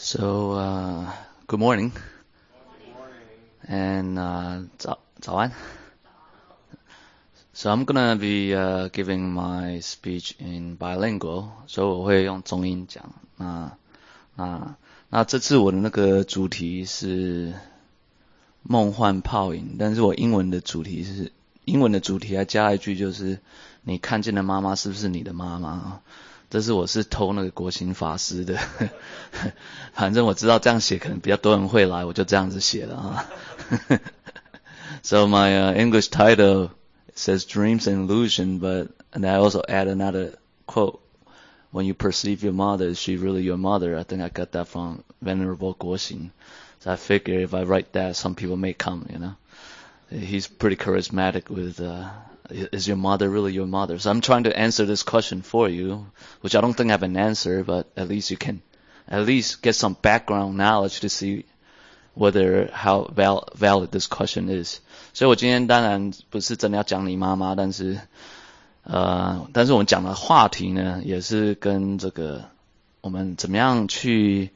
So, good morning, and 早安. So I'm gonna be giving my speech in bilingual， 所以我会用中英讲。那这次我的那个主题是梦幻泡影，但是我英文的主题还加一句，就是你看见的妈妈是不是你的妈妈？这是我偷那个国行法师的，反正我知道这样写可能比较多人会来，我就这样子写了啊。So my English title says dreams and illusion, and I also add another quote. When you perceive your mother, is she really your mother? I think I got that from Venerable Guoxin. So I figure if I write that, some people may come, you know. He's pretty charismatic with, is your mother really your mother? So I'm trying to answer this question for you, which I don't think I have an answer, but at least you can at least get some background knowledge to see how valid this question is. 所以我今天当然不是真的要讲你妈妈，但是我们讲的话题呢，也是跟这个我们怎么样去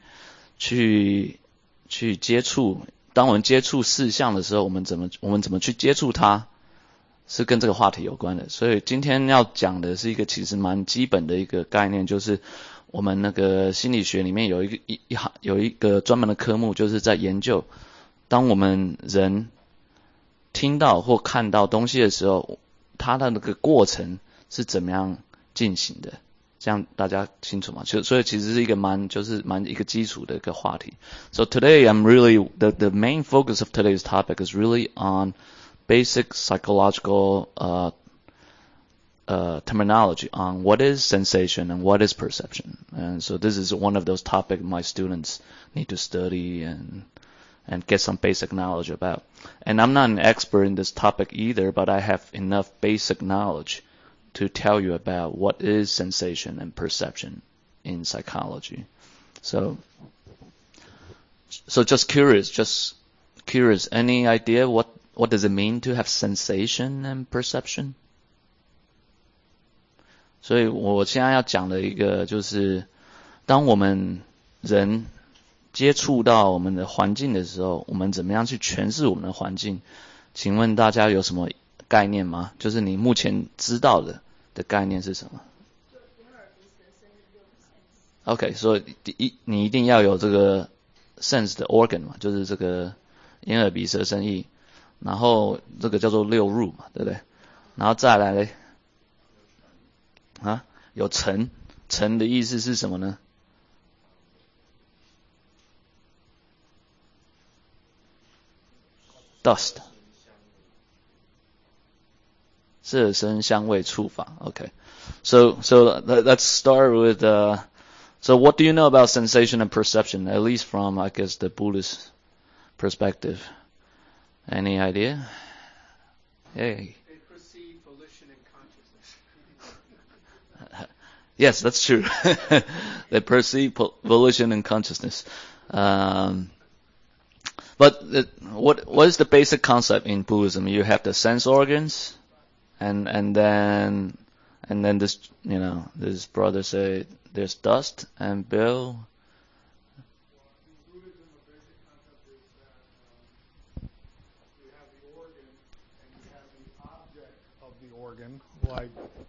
接触，当我们接触事项的时候，我们怎么去接触它，是跟这个话题有关的。所以今天要讲的是一个其实蛮基本的一个概念，就是我们那个心理学里面有一个专门的科目，就是在研究当我们人听到或看到东西的时候，它的那个过程是怎么样进行的，这样大家清楚吗？所以其实是一个蛮一个基础的一个话题。So today I'm really the main focus of today's topic is really on basic psychological terminology on what is sensation and what is perception. And so this is one of those topics my students need to study and get some basic knowledge about. And I'm not an expert in this topic either, but I have enough basic knowledge to tell you about what is sensation and perception in psychology. So just curious, any idea what does it mean to have sensation and perception? 所以我现在要讲的一个就是，当我们人接触到我们的环境的时候，我们怎么样去诠释我们的环境？请问大家有什么概念吗？就是你目前知道的概念是什么？ OK， 所以你一定要有这个 sense 的 organ 嘛，就是这个眼耳鼻舌身意，然后这个叫做六入嘛，对不对？然后再来嘞，有尘的意思是什么呢？Dust， 色声香味触法。Okay, so let's start with so what do you know about sensation and perception? At least from I guess the Buddhist perspective. Any idea? Hey. They perceive volition and consciousness. Yes, that's true. They perceive volition and consciousness. But what is the basic concept in Buddhism? You have the sense organs, and then this, you know, this brother said there's dust, and Bill. In Buddhism, the basic concept is that you have the organ and you have the object of the organ. Like,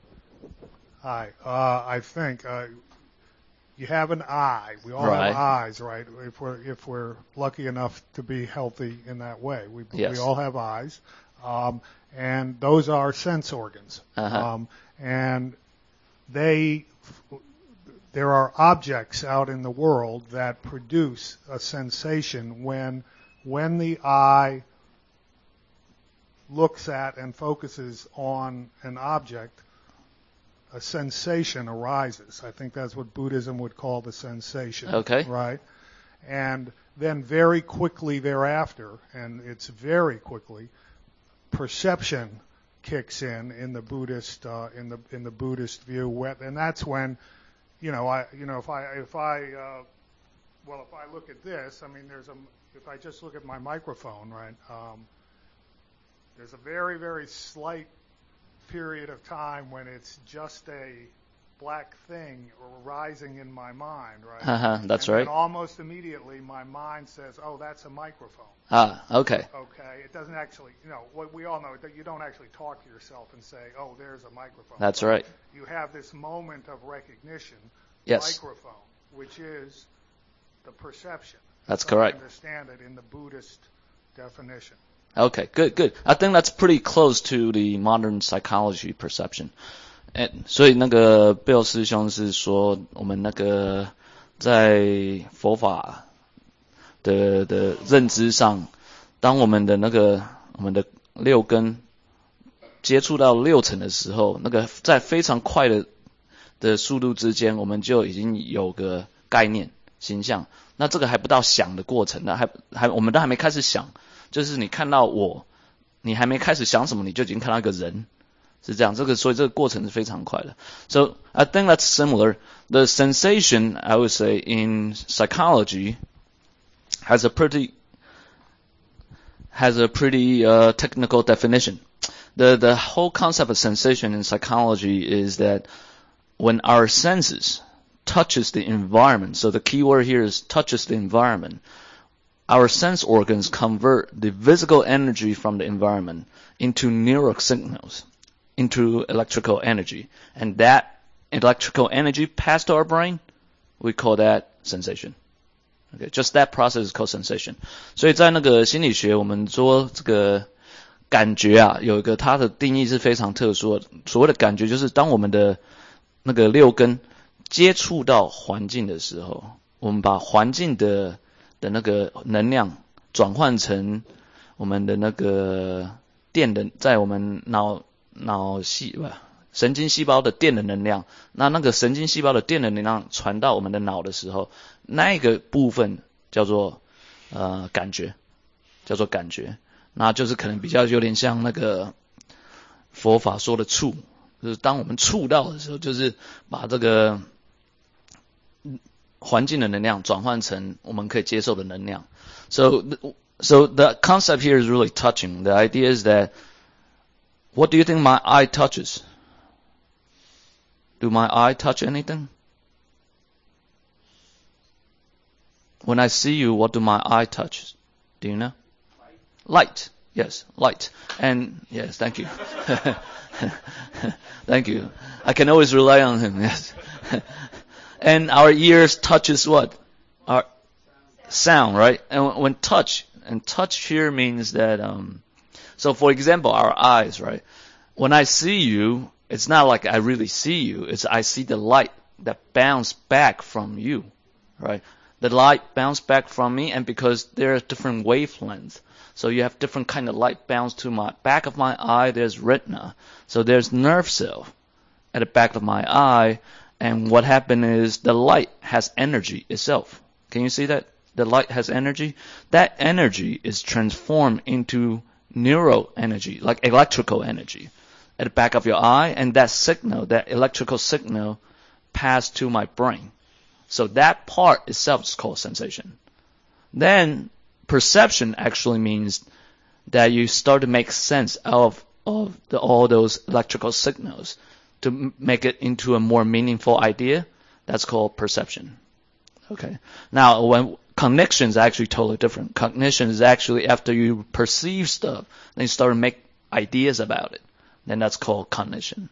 I think you have an eye. We all have eyes, right? If we're lucky enough to be healthy in that way, we all have eyes, and those are sense organs. And there are objects out in the world that produce a sensation when the eye looks at and focuses on an object. A sensation arises. I think that's what Buddhism would call the sensation. Okay. Right? And then very quickly thereafter, and it's very quickly, perception kicks in the Buddhist in the Buddhist view, and that's when, if I look at this, I mean, if I just look at my microphone, right, there's a very, very slight period of time when it's just a black thing rising in my mind, right? That's right. And almost immediately my mind says, oh, that's a microphone. Okay. Okay. It doesn't actually, we all know that you don't actually talk to yourself and say, oh, there's a microphone. That's right. You have this moment of recognition, yes. Microphone, which is the perception. That's correct. I understand it in the Buddhist definition. Okay, good. I think that's pretty close to the modern psychology perception. 所以那个贝尔师兄是说，我们那个在佛法的认知上，当我们的六根接触到六层的时候，那个在非常快的速度之间，我们就已经有个概念形象。那这个还不到想的过程呢，我们都还没开始想，就是你看到我，你还没开始想什么，你就已经看到一个人。是这样，所以这个过程是非常快的。So I think that's similar. The sensation, I would say, in psychology has a pretty technical definition. The whole concept of sensation in psychology is that when our senses touches the environment, so the key word here is touches the environment, our sense organs convert the physical energy from the environment into neural signals. Into electrical energy. And that electrical energy passed to our brain, we call that sensation. Okay, just that process is called sensation. 所以在那个心理学，我们说这个感觉啊，有一个它的定义是非常特殊的。所谓的感觉就是当我们的那个六根接触到环境的时候，我们把环境的那个能量转换成我们的那个电的，在我们神经细胞的电的能量，那个神经细胞的电的能量传到我们的脑的时候，那个部分叫做感觉，那就是可能比较有点像那个佛法说的触，就是当我们触到的时候，就是把这个环境的能量转换成我们可以接受的能量。So the concept here is really touching. The idea is that what do you think my eye touches? Do my eye touch anything? When I see you, what do my eye touch? Do you know? Light. Yes, light. And yes, thank you. Thank you. I can always rely on him, yes. And our ears touches what? Our sound, right? And when touch here means that so for example, our eyes, right? When I see you, it's not like I really see you. It's I see the light that bounce back from you, right? The light bounce back from me, and because there are different wavelengths, so you have different kind of light bounce to my back of my eye. There's retina, so there's nerve cell at the back of my eye, and what happened is the light has energy itself. Can you see that? The light has energy. That energy is transformed into neural energy, like electrical energy, at the back of your eye, and that signal, that electrical signal, passed to my brain. So that part itself is called sensation. Then perception actually means that you start to make sense of all those electrical signals to make it into a more meaningful idea. That's called perception. Okay. Now, when cognition is actually totally different. Cognition is actually after you perceive stuff, then you start to make ideas about it. Then that's called cognition.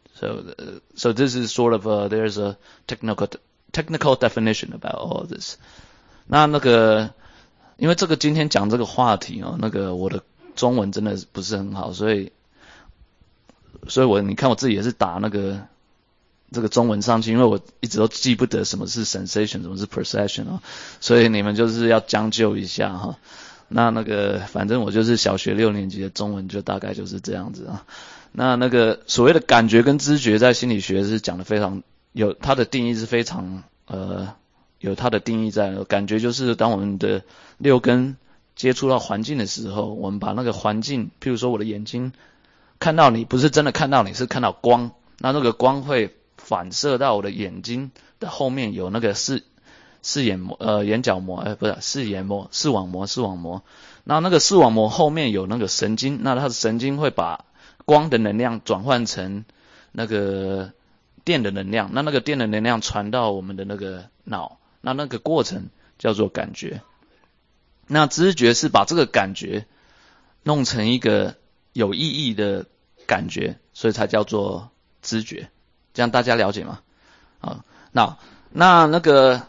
So this is sort of there's a technical definition about all of this. 那个因为这个今天讲这个话题哦，那个我的中文真的不是很好，所以你看我自己也是打这个中文上去，因为我一直都记不得什么是 sensation， 什么是 perception 哦，所以你们就是要将就一下哈。那个反正我就是小学6年级的中文就大概就是这样子啊。那个所谓的感觉跟知觉在心理学是讲的非常有它的定义是非常有它的定义在。感觉就是当我们的六根接触到环境的时候，我们把那个环境，譬如说我的眼睛看到你，不是真的看到你，是看到光，那个光会反射到我的眼睛的后面有那个眼角膜，不是视网膜，那个视网膜后面有那个神经，那它的神经会把光的能量转换成那个电的能量，那个电的能量传到我们的那个脑，那个过程叫做感觉。那知觉是把这个感觉弄成一个有意义的感觉，所以才叫做知觉。这样大家了解吗？啊，那个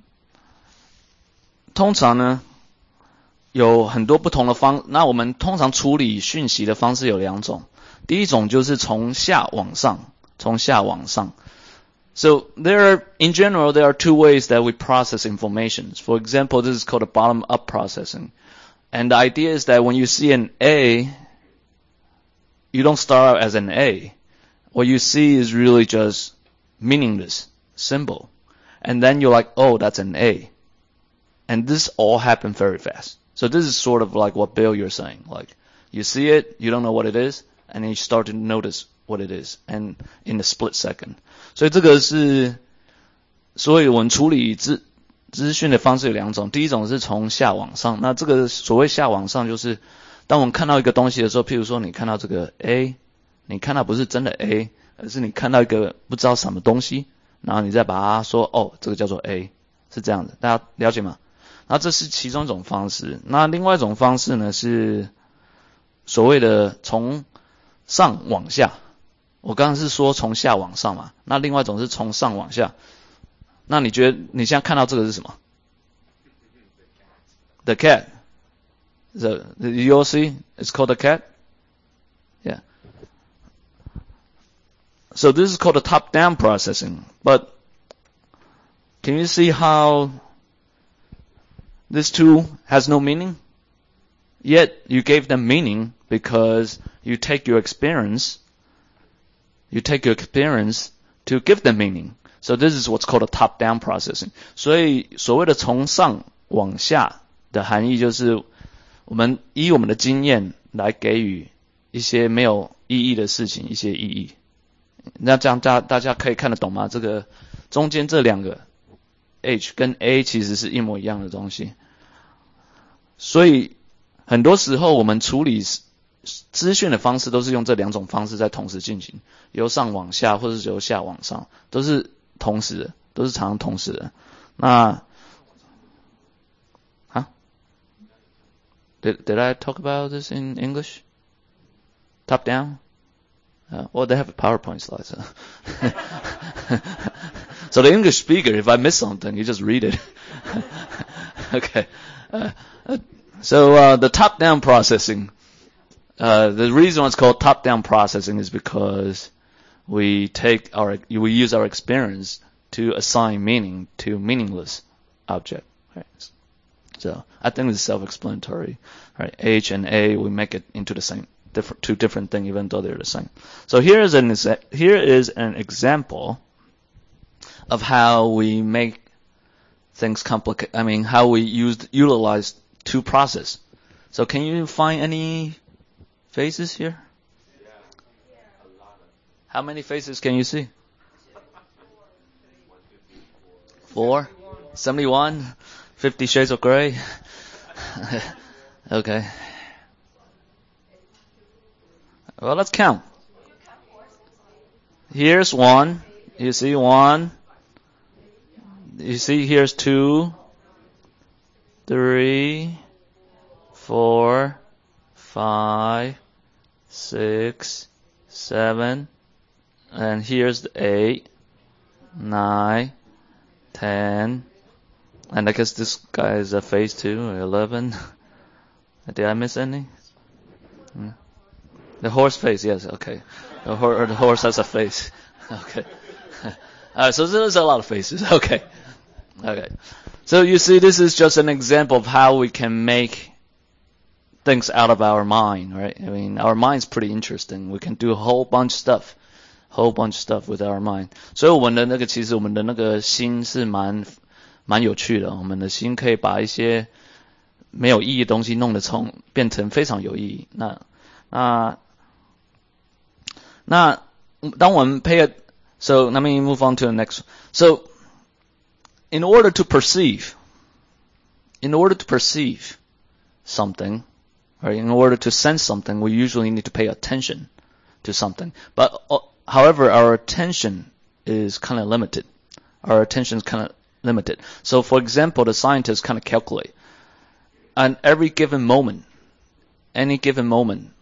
通常呢有很多不同的那我们通常处理讯息的方式有2种。第一种就是从下往上。So in general, there are 2 ways that we process information. For example, this is called a bottom-up processing. And the idea is that when you see an A, you don't start out as an A. What you see is really just meaningless symbol. And then you're like, oh, that's an A. And this all happened very fast. So this is sort of like what Bill, you're saying. Like, you see it, you don't know what it is, and then you start to notice what it is, and in a split second. 所以这个是，所以我们处理资讯的方式有2种。第一种是从下往上，那这个所谓下往上，就是当我们看到一个东西的时候，譬如说你看到这个 A， 你看到不是真的 A， 而是你看到一个不知道什么东西，然后你再把它说，哦，这个叫做 A， 是这样的，大家了解吗？那这是其中一种方式。那另外一种方式呢，是所谓的从上往下。我刚刚是说从下往上嘛，那另外一种是从上往下。那你觉得你现在看到这个是什么 ？The cat. You all see? It's called a cat. Yeah. So this is called a top-down processing. But can you see how this too has no meaning? Yet you gave them meaning because you take your experience to give them meaning. So this is what's called a top-down processing. 所以所谓的从上往下的含义就是我们以我们的经验来给予一些没有意义的事情一些意义。那这样大家可以看得懂吗？这个中间这2个 H 跟 A 其实是一模一样的东西。所以很多时候我们处理资讯的方式都是用这2种方式在同时进行，由上往下或者是由下往上，都是同时的，都是常常同时的。那Did I talk about this in English? Top down? Well, they have a PowerPoint slide. So the English speaker, if I miss something, you just read it. Okay. So the top-down processing. The reason it's called top-down processing is because we use our experience to assign meaning to meaningless object. Right? So I think it's self-explanatory. Right? H and A, we make it into the same, two different things, even though they're the same. So here is an example of how we make things complicated. I mean, how we utilize two process. So can you find any faces here? How many faces can you see? 4? 71? 50 Shades of Grey? Okay. Well, let's count. Here's 1. You see 1. You see here's 2, 3, 4, 5, 6, 7, and here's the 8, 9, 10, and I guess this guy is a phase 2, 11. Did I miss any? The horse face, yes, okay. The horse has a face. Okay. Alright, so there's a lot of faces. Okay. So you see, this is just an example of how we can make things out of our mind, right? I mean, our mind's pretty interesting. We can do a whole bunch of stuff with our mind. 所以我们的其实我们的那个心是蛮有趣的。我们的心可以把一些没有意义的东西弄得变成非常有意义。那当我们So let me move on to the next one. So in order to perceive something, right, in order to sense something, we usually need to pay attention to something. But however, our attention is kind of limited. Our attention is kind of limited. So, for example, the scientists kind of calculate, on every given moment, any given moment,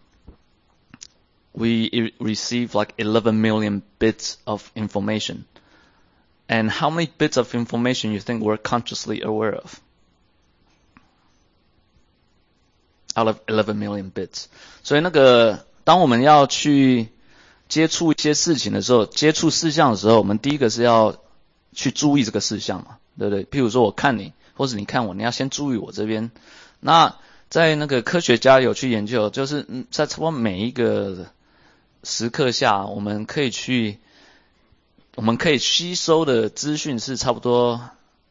we receive like 11 million bits of information. And how many bits of information you think we're consciously aware of? Out of 11 million bits. 所以当我们要去接触一些事情的时候，接触事项的时候，我们第一个是要去注意这个事项嘛，对不对？譬如说我看你，或是你看我，你要先注意我这边。那在科学家有去研究，就是在差不多每一个时刻下，我们可以吸收的资讯是差不多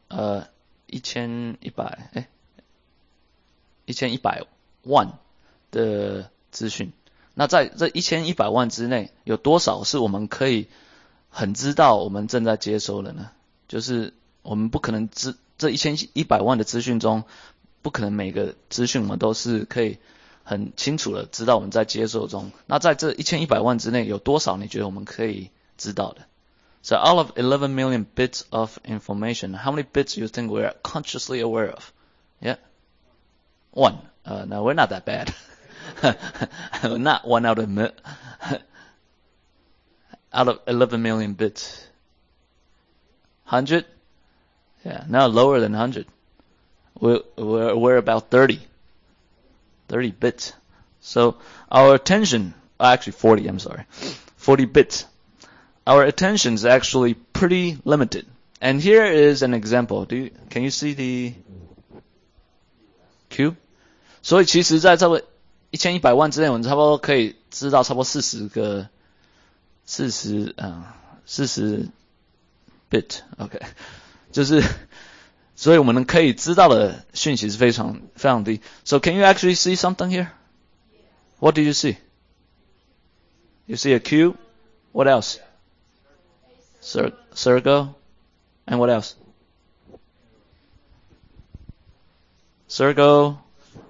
1100万的资讯。那在这1100万之内，有多少是我们可以很知道我们正在接收的呢？就是我们不可能这1100万的资讯中，不可能每个资讯我们都是可以很清楚的知道我们在接受中。那在这1100万之内，有多少你觉得我们可以知道的？So out of 11 million bits of information, how many bits do you think we're consciously aware of? Yeah? 1. No, we're not that bad. Not 1 out of 11 million bits. 100? Yeah, no, lower than 100. We're about 30 bits. So our attention, actually 40, I'm sorry. 40 bits. Our attention is actually pretty limited. And here is an example. Can you see the cube? 所以其实在差不多1100万之内，我们差不多可以知道差不多40 bit. OK. 就是所以我们可以知道的讯息是非常非常低。So can you actually see something here? What do you see? You see a cube? What else? Circle? And what else? Circle?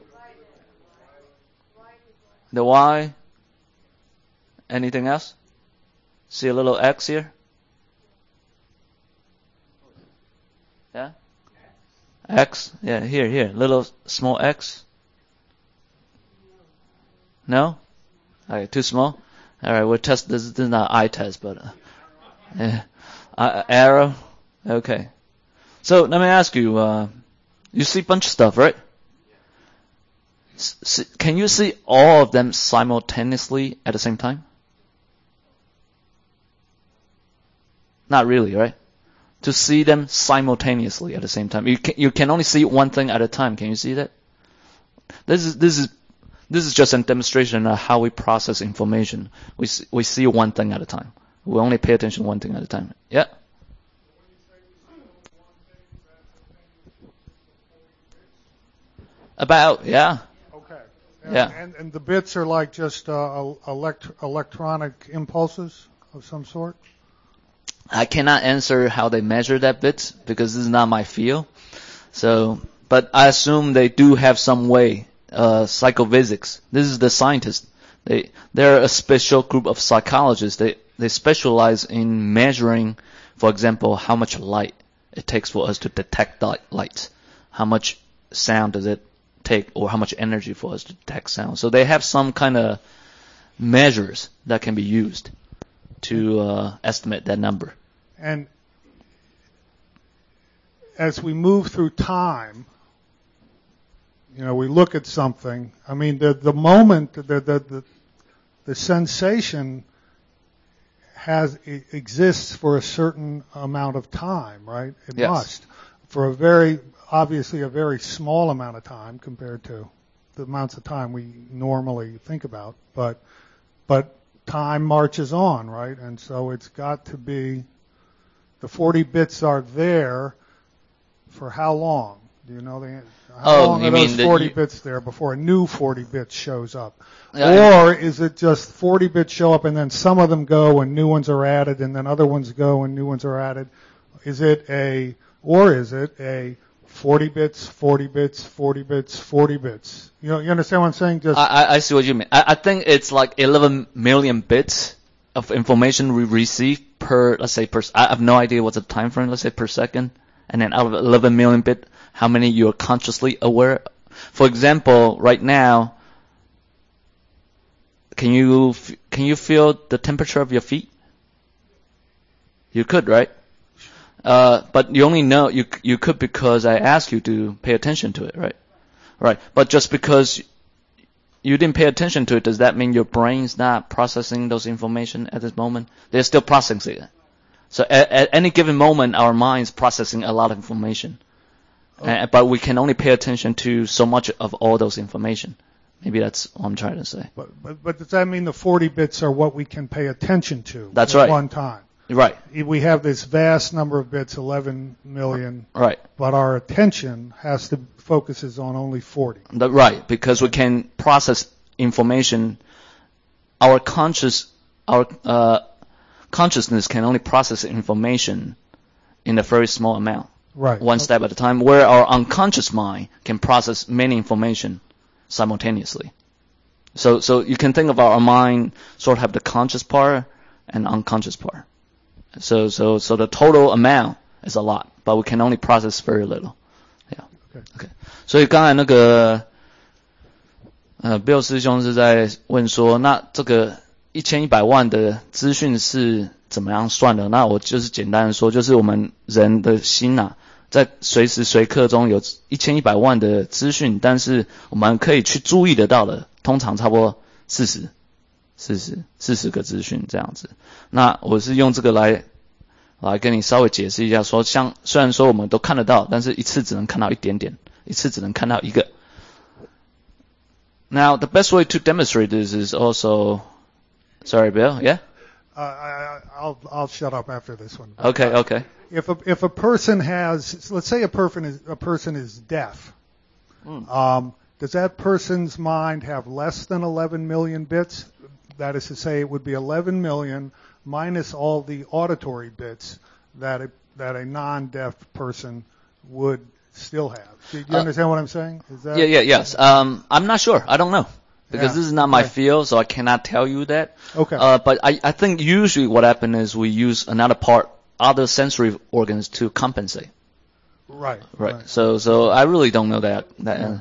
The Y? Anything else? See a little X here? Yeah? X? Yeah, here. Little small X? No? Alright, too small? Alright, we'll test this. This is not eye test, but arrow? Okay. So, let me ask you, you see a bunch of stuff, right? Can you see all of them simultaneously at the same time? Not really, right? To see them simultaneously at the same time. You can only see one thing at a time. Can you see that? This is just a demonstration of how we process information. We see one thing at a time. We only pay attention to one thing at a time. Yeah? About, yeah. Okay. Yeah. And the bits are like just electronic impulses of some sort? I cannot answer how they measure that bit because this is not my field. So, but I assume they do have some way. Psychophysics. This is the scientists. They're a special group of psychologists. They specialize in measuring, for example, how much light it takes for us to detect light. How much sound does it take, or how much energy for us to detect sound. So they have some kind of measures that can be used to estimate that number. And as we move through time, we look at something. I mean, the moment, the sensation exists for a certain amount of time, right? It yes. must. For obviously a very small amount of time compared to the amounts of time we normally think about. But time marches on, right? And so it's got to be, the 40 bits are there for how long? Do you know the answer? How long are those 40 bits there before a new 40 bits shows up? Yeah, or is it just 40 bits show up and then some of them go and new ones are added and then other ones go and new ones are added? Is it a 40 bits, 40 bits, 40 bits, 40 bits? You understand what I'm saying? I see what you mean. I think it's like 11 million bits of information we receive per, let's say, I have no idea what's the time frame, let's say per second, and then out of 11 million bit, how many you're consciously aware? For example, right now, can you feel the temperature of your feet? You could, right? But you only know you could because I asked you to pay attention to it, right? Right. But just because you didn't pay attention to it, does that mean your brain's not processing those information at this moment? They're still processing it. So at any given moment, our mind's processing a lot of information. Okay. But we can only pay attention to so much of all those information. Maybe that's what I'm trying to say. But does that mean the 40 bits are what we can pay attention to that's at right. one time? Right. We have this vast number of bits, 11 million. Right. But our attention focuses on only 40. Right, because we can process information. Our consciousness can only process information in a very small amount. Right. One step at a time, where our unconscious mind can process many information simultaneously. So you can think of our mind sort of have the conscious part and unconscious part. So the total amount is a lot, but we can only process very little. Yeah. Okay. 所以刚才那个Bill 师兄是在问说，那这个1100万的资讯是怎么样算的？那我就是简单的说，就是我们人的心啊，在随时随刻中有1100万的资讯，但是我们可以去注意得到的，通常差不多40个资讯这样子。那我是用这个来跟你稍微解释一下说，像虽然说我们都看得到，但是一次只能看到一点点，一次只能看到一个。Now the best way to demonstrate this is also, sorry Bill, yeah? I'll shut up after this one. Okay. If a person has, let's say a person is deaf, does that person's mind have less than 11 million bits? That is to say, it would be 11 million minus all the auditory bits that a non-deaf person would still have. Do you understand what I'm saying? Is that, yes. I'm not sure. I don't know. Because this is not my field, so I cannot tell you that. Okay. But I think usually what happens is we use other sensory organs to compensate. Right. So I really don't know that.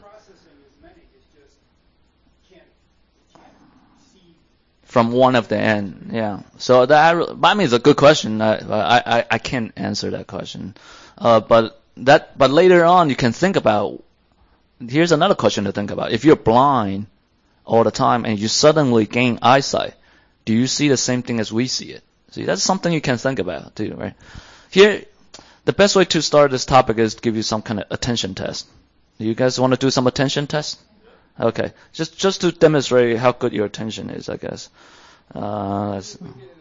From one of the end, yeah. So that, I mean, it's a good question. I can't answer that question. But later on, you can think about, here's another question to think about. If you're blind all the time and you suddenly gain eyesight, do you see the same thing as we see it? See, that's something you can think about too, right? Here, the best way to start this topic is to give you some kind of attention test. Do you guys want to do some attention test? Okay, just to demonstrate how good your attention is, I guess. Let's we get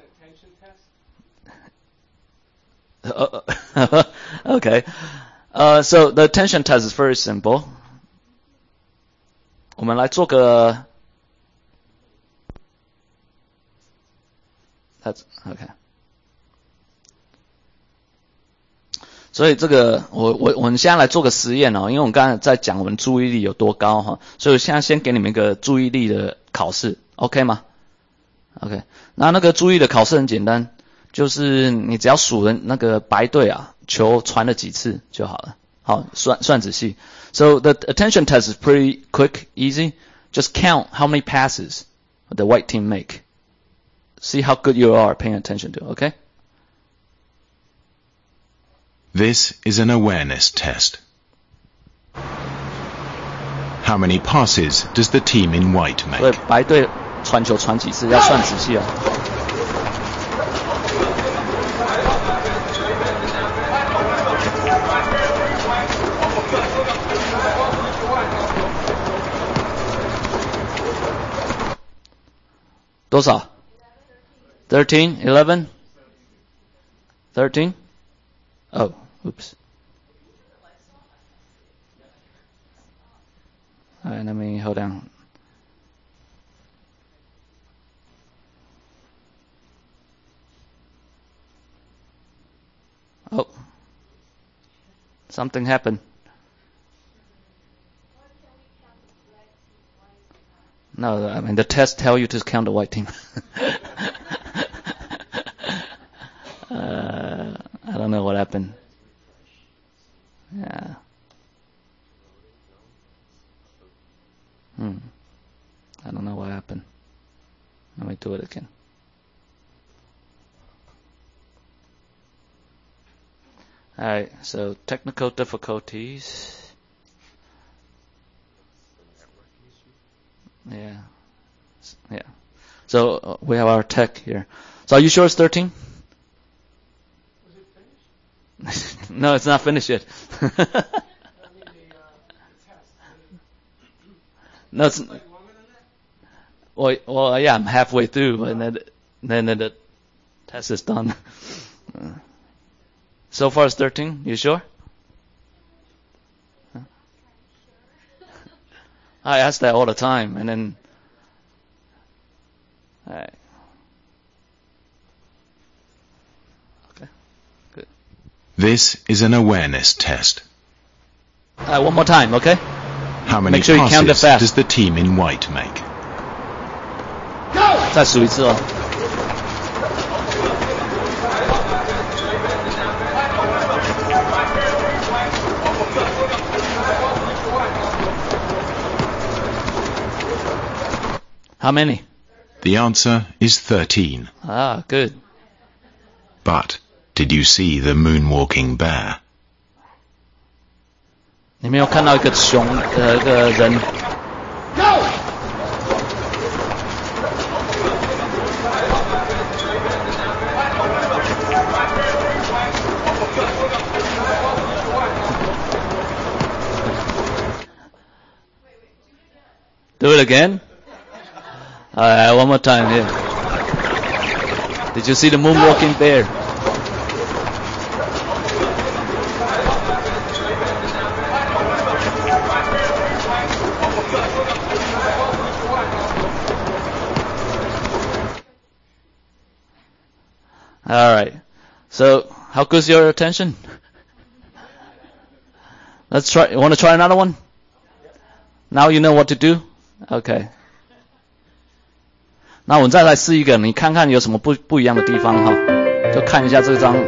an attention test? Okay. So the attention test is very simple. 我们来做个 That's okay. 所以这个我们现在来做个实验哦，因为我们刚才在讲我们注意力有多高哈，所以我现在先给你们一个注意力的考试 ，OK 吗 ？OK， 那个注意的考试很简单，就是你只要数人那个白队啊球传了几次就好了，好算仔细。So the attention test is pretty quick, easy. Just count how many passes the white team make. See how good you are paying attention to, okay? This is an awareness test. How many passes does the team in white make? 所以白队传球传几次要算仔细哦。多少 ？13, 11, 13? Oh, oops. All right, let me hold down. Oh, something happened. No, I mean the test tell you to count the white team. I don't know what happened. Yeah. I don't know what happened. Let me do it again. Alright, so technical difficulties. Yeah. So we have our tech here. So are you sure it's 13? Was it finished? No, it's not finished yet. No, it's. Well, yeah, I'm halfway through, and then the test is done. So far it's 13. You sure? I ask that all the time, and then. All right. Okay. Good. This is an awareness test. One more time, okay? How many Make sure you count it passes fast. does the team in white make? 再数一次哦。How many? The answer is 13. Ah, good. But did you see the moonwalking bear? 你没有看到一个熊一个人。Do it again? Alright, one more time here. Did you see the moonwalking bear? Alright. So, how good's your attention? Let's try. You want to try another one? Now you know what to do? Okay. 那我们再来试一个，你看看有什么不一样的地方哈，就看一下这张。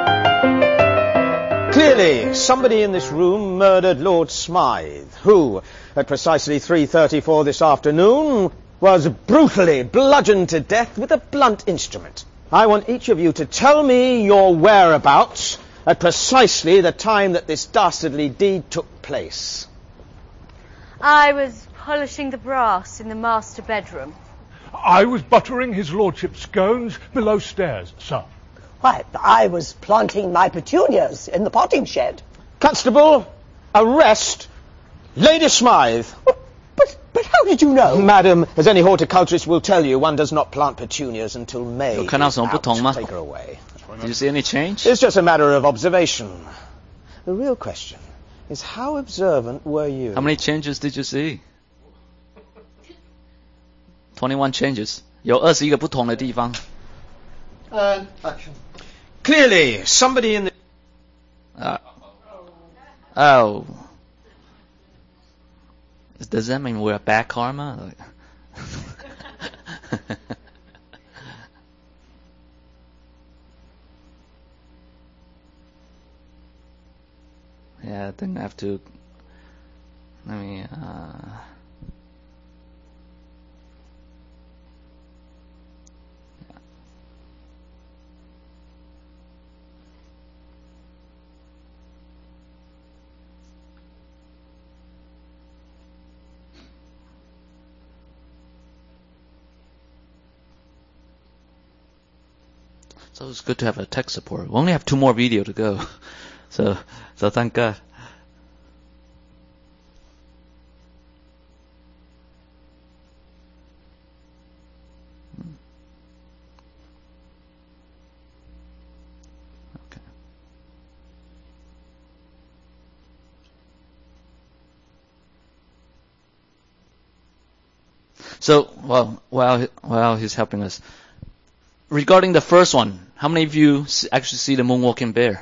Clearly, somebody in this room murdered Lord Smythe, who, at precisely 3:34 this afternoon, was brutally bludgeoned to death with a blunt instrument. I want each of you to tell me your whereabouts at precisely the time that this dastardly deed took place. I was polishing the brass in the master bedroom. I was buttering his lordship's scones below stairs, sir. Why, I was planting my petunias in the potting shed. Constable, arrest Lady Smythe. But how did you know? Madam, as any horticulturist will tell you, one does not plant petunias until May. 有看到什么不同吗？ Take her away. Did you see any change? It's just a matter of observation. The real question is how observant were you? How many changes did you see? 21 changes. 有21个不同的地方。 Action. Clearly, somebody in the... Oh. Does that mean we're bad karma? Yeah, I think I have to... Let me... So it's good to have a tech support. We only have 2 more video to go. So thank God. Okay. So, while he's helping us, regarding the first one, how many of you actually see the moonwalking bear?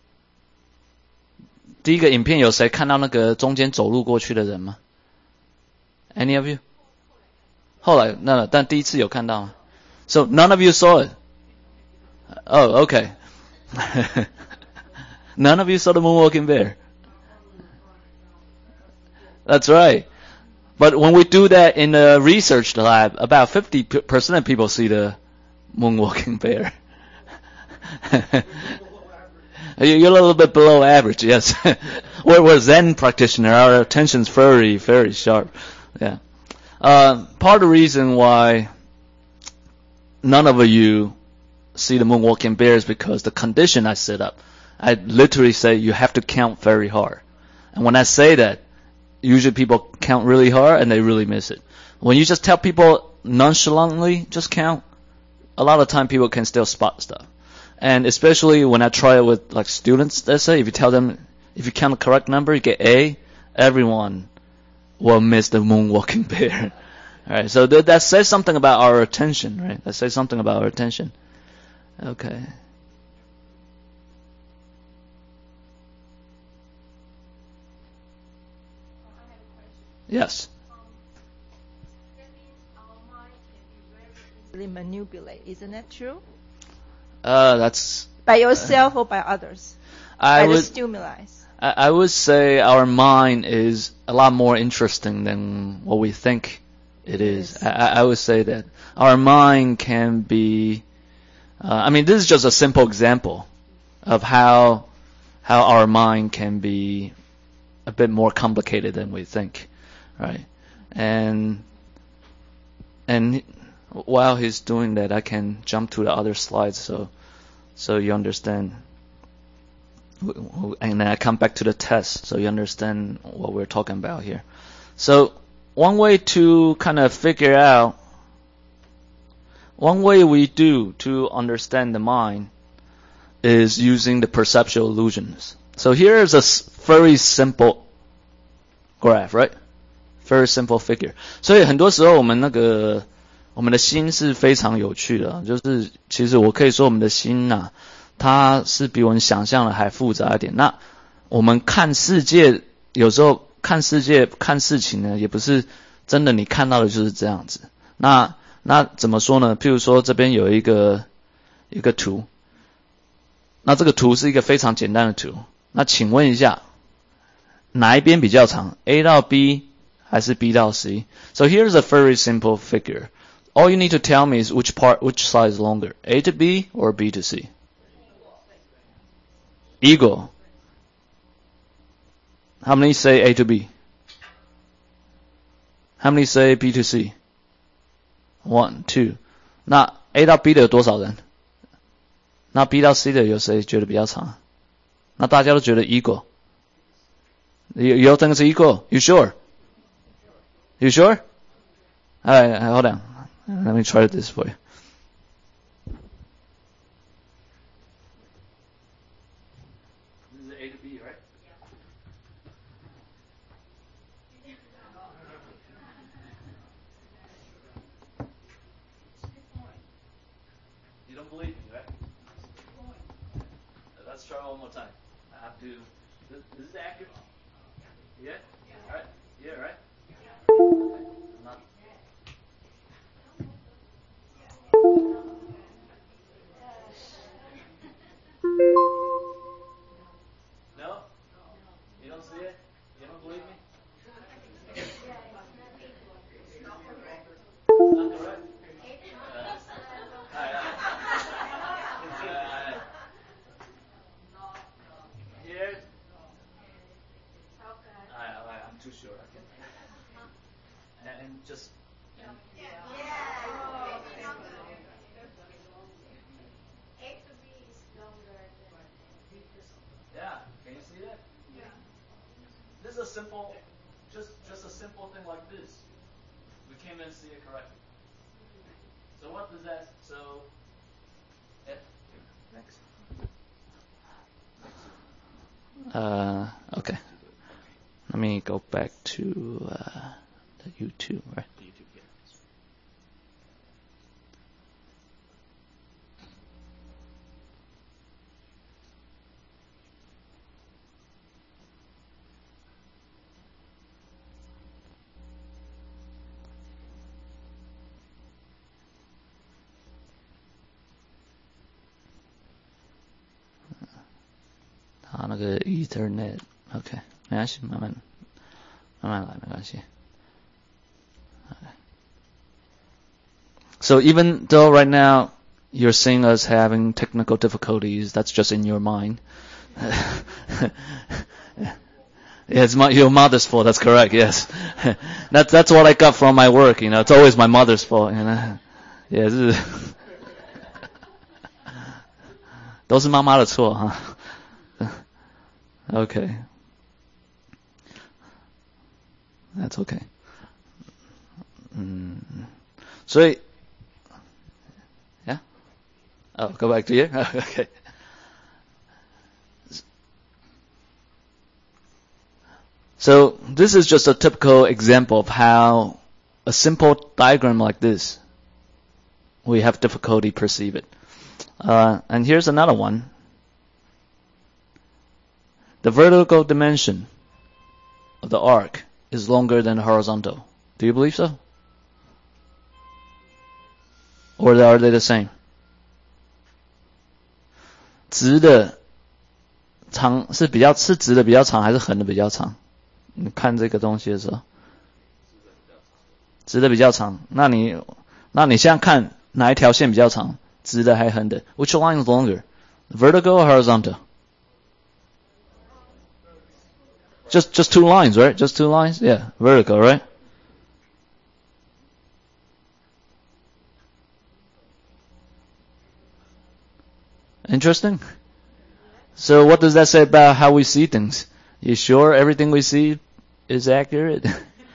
第一个影片有谁看到那个中间走路过去的人吗？ Any of you? 后来那但第一次有看到吗？ So none of you saw it. Oh, okay. None of you saw the moonwalking bear. That's right. But when we do that in the research lab, about 50% of people see the moonwalking bear. You're a little bit below average, yes. We're Zen practitioner. Our attention's very, very sharp. Yeah. Part of the reason why none of you see the moonwalking bear is because the condition I set up. I literally say you have to count very hard. And when I say that, usually people count really hard and they really miss it. When you just tell people nonchalantly, just count, a lot of time people can still spot stuff. And especially when I try it with like students, let's say, if you tell them, if you count the correct number, you get A, everyone will miss the moonwalking bear. Alright, so that says something about our attention, right? That says something about our attention. Okay. Yes. That means our mind can be very easily manipulated. Isn't that true? That's by yourself or by others? By the stimuli. I would say our mind is a lot more interesting than what we think it is. I would say that our mind can be. I mean, this is just a simple example of how our mind can be a bit more complicated than we think. Right, and while he's doing that, I can jump to the other slides so you understand, and then I come back to the test so you understand what we're talking about here. So one way to kind of figure out, one way we do to understand the mind is using the perceptual illusions. So here is a very simple graph, right? Very simple figure. 所以很多时候我们的心是非常有趣的，就是其实我可以说我们的心啊，它是比我们想象的还复杂一点。那我们看世界，有时候看世界看事情呢，也不是真的你看到的就是这样子。那怎么说呢？譬如说这边有一个图，那这个图是一个非常简单的图。那请问一下，哪一边比较长 ？A 到 B 还是 B 到 C? So here's a very simple figure. All you need to tell me is which side is longer, A to B or B to C? Equal. How many say A to B? How many say B to C? 1, 2. 那 A 到 B 的有多少人？那 B 到 C 的有谁觉得比较长？那大家都觉得 equal. You all think it's equal? You sure? You sure? Alright, hold on. Let me try this for you. This is A to B, right? You don't believe me, right? Let's try one more time. I have to. This is accurate. Yeah? Alright? Yeah, right? No? You don't see it? You don't believe me? Not correct? Here? I'm too sure. I can't. And just. Yeah, can you see that? Yeah. This is a simple, just a simple thing like this. We can't even see it correctly. So what does that? So, next. Okay. Let me go back to the YouTube, right? 那个 Ethernet。OK， 没关系，慢慢来，没关系。So even though right now you're seeing us having technical difficulties, that's just in your mind. Yeah, it's your mother's fault. That's correct. Yes, that's what I got from my work. It's always my mother's fault. Yeah, 是都是妈妈的错哈。Okay, that's okay. 所以 yeah. Oh, go back to here. Okay. So this is just a typical example of how a simple diagram like this, we have difficulty perceive it. And here's another one. The vertical dimension of the arc is longer than the horizontal. Do you believe so? Or are they the same? 直的长是直的比较长还是横的比较长？你看这个东西的时候，直的比较长。那你现在看哪一条线比较长？直的还是横的 ？Which line is longer? Vertical or horizontal? Just two lines, right? Just two lines? Yeah, vertical, right? Interesting. So what does that say about how we see things? You sure everything we see is accurate?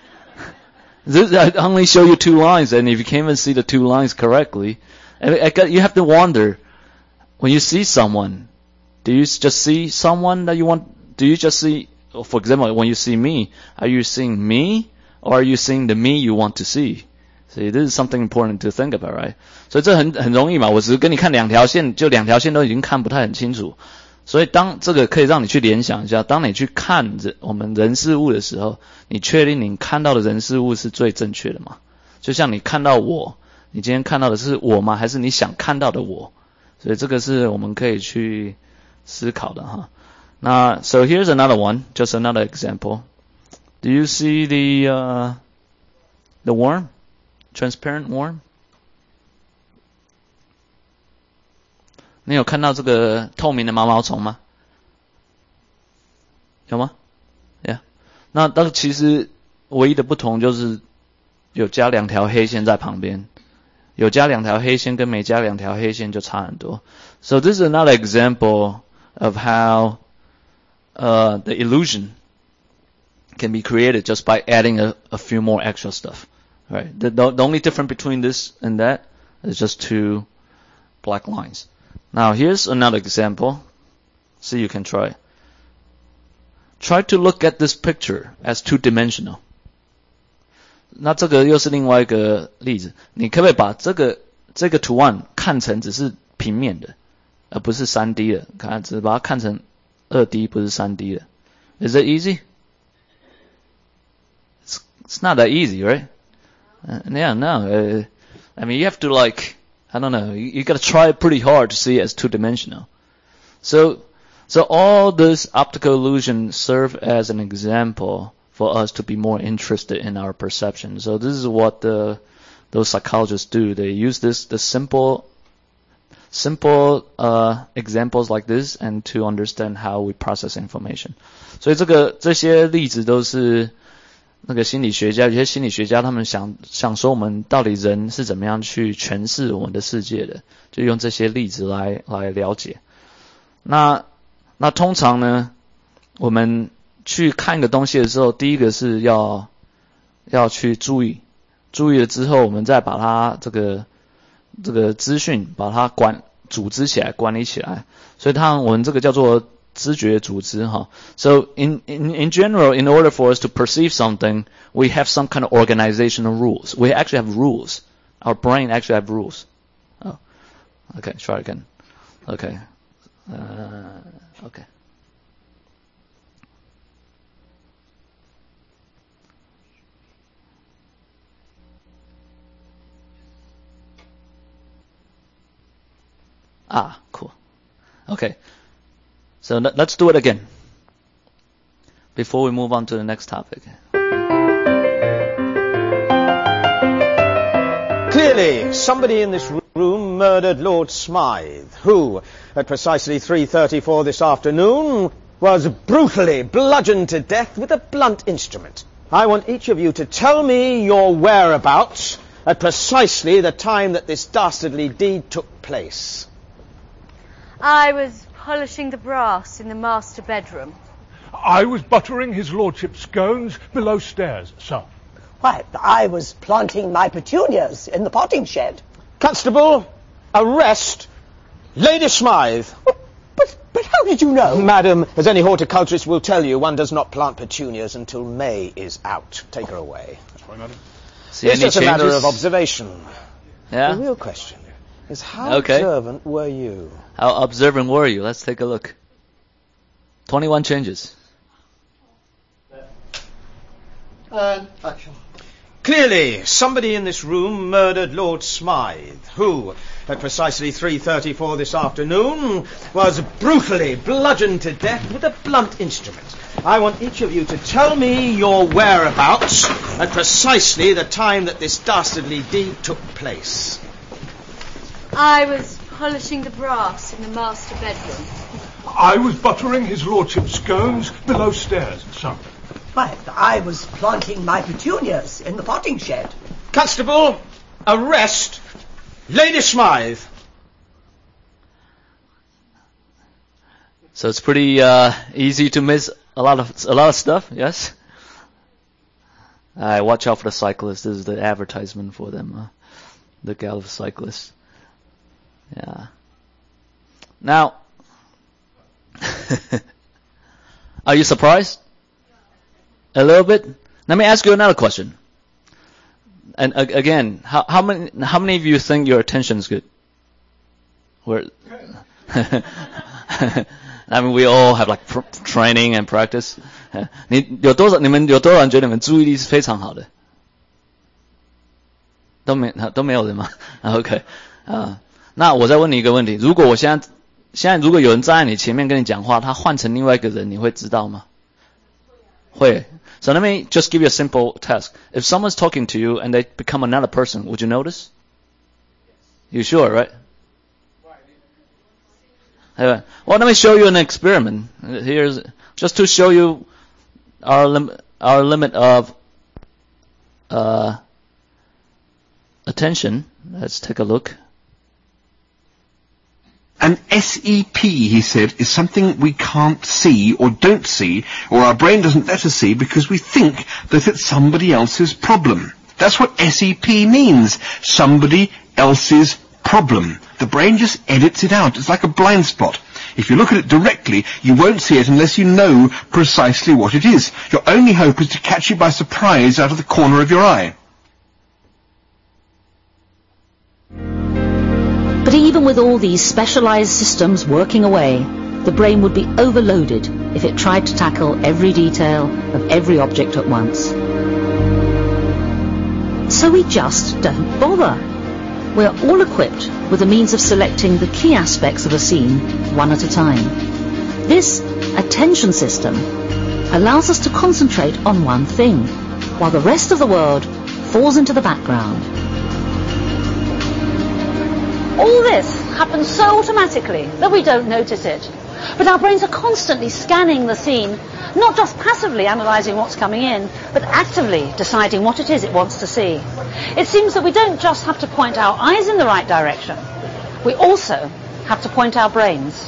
I only show you two lines, and if you can't even see the two lines correctly, you have to wonder, when you see someone, do you just see someone that you want? Do you just see, for example, when you see me, are you seeing me, or are you seeing the me you want to see? See, this is something important to think about, right? 所以这很容易嘛，我只是跟你看两条线，就两条线都已经看不太很清楚。所以当这个可以让你去联想一下，当你去看我们人事物的时候，你确定你看到的人事物是最正确的吗？就像你看到我，你今天看到的是我吗？还是你想看到的我？所以这个是我们可以去思考的哈。那 so here's another one, just another example. Do you see the worm? Transparent worm? 你有看到这个透明的毛毛虫吗？有吗 ？Yeah. 那其实唯一的不同就是有加两条黑线在旁边，有加两条黑线跟没加两条黑线就差很多。So this is another example of how the illusion can be created just by adding a few more extra stuff. Right? The only difference between this and that is just two black lines. Now here's another example. See, you can try. Try to look at this picture as two-dimensional. 那这个又是另外一个例子。你可不可以把这个图案看成只是平面的，而不是 3D 的？看，只把它看成 2D， 不是 3D 的。Is it easy? It's not that easy, right? Yeah, no. I mean, you have to I don't know. You got to try pretty hard to see it as two-dimensional. So all this optical illusion serve as an example for us to be more interested in our perception. So this is what those psychologists do. They use the simple examples like this and to understand how we process information. 所以这些例子都是那个心理学家，有些心理学家他们想说我们到底人是怎么样去诠释我们的世界的，就用这些例子来了解。那通常呢，我们去看一个东西的时候，第一个是要去注意了之后，我们再把它这个资讯把它组织起来，管理起来。所以我们这个叫做知觉组织哈。So in general, in order for us to perceive something, we have some kind of organizational rules. We actually have rules. Our brain actually have rules. Oh, okay, try again. Okay, okay. Cool. Okay. So let's do it again before we move on to the next topic. Clearly, somebody in this room murdered Lord Smythe, who, at precisely 3:34 this afternoon, was brutally bludgeoned to death with a blunt instrument. I want each of you to tell me your whereabouts at precisely the time that this dastardly deed took place. I was polishing the brass in the master bedroom. I was buttering his lordship's scones below stairs, sir. Why, I was planting my petunias in the potting shed. Constable, arrest Lady Smythe. But how did you know? Madam, as any horticulturist will tell you, one does not plant petunias until May is out. Take her away. That's right, madam. It's just a matter of observation. Yeah? The real question is how observant were you? How observant were you? Let's take a look. 21 changes. Action. Clearly, somebody in this room murdered Lord Smythe, who, at precisely 3:34 this afternoon, was brutally bludgeoned to death with a blunt instrument. I want each of you to tell me your whereabouts at precisely the time that this dastardly deed took place. I was polishing the brass in the master bedroom. I was buttering his lordship's scones below stairs, sir. Why, I was planting my petunias in the potting shed. Constable, arrest Lady Smythe. So it's pretty easy to miss a lot of stuff, yes? Watch out for the cyclists. This is the advertisement for them. The Gallup cyclists. Yeah. Now, are you surprised? A little bit? Let me ask you another question. And again, how many of you think your attention is good? I mean, we all have like training and practice. 你们有多少人觉得你们注意力是非常好的？都没有人吗？ OK 那我再问你一个问题，如果我现在如果有人站在你前面跟你讲话，他换成另外一个人，你会知道吗？会。So let me just give you a simple task. If someone's talking to you and they become another person, would you notice? You sure, right? Well, let me show you an experiment. Here's just to show you our limit of attention. Let's take a look. An SEP, he said, is something we can't see or don't see, or our brain doesn't let us see because we think that it's somebody else's problem. That's what SEP means. Somebody else's problem. The brain just edits it out. It's like a blind spot. If you look at it directly, you won't see it unless you know precisely what it is. Your only hope is to catch it by surprise out of the corner of your eye. But even with all these specialized systems working away, the brain would be overloaded if it tried to tackle every detail of every object at once. So we just don't bother. We are all equipped with the means of selecting the key aspects of a scene one at a time. This attention system allows us to concentrate on one thing, while the rest of the world falls into the background. All this happens so automatically that we don't notice it. But our brains are constantly scanning the scene, not just passively analysing what's coming in, but actively deciding what it is it wants to see. It seems that we don't just have to point our eyes in the right direction, we also have to point our brains.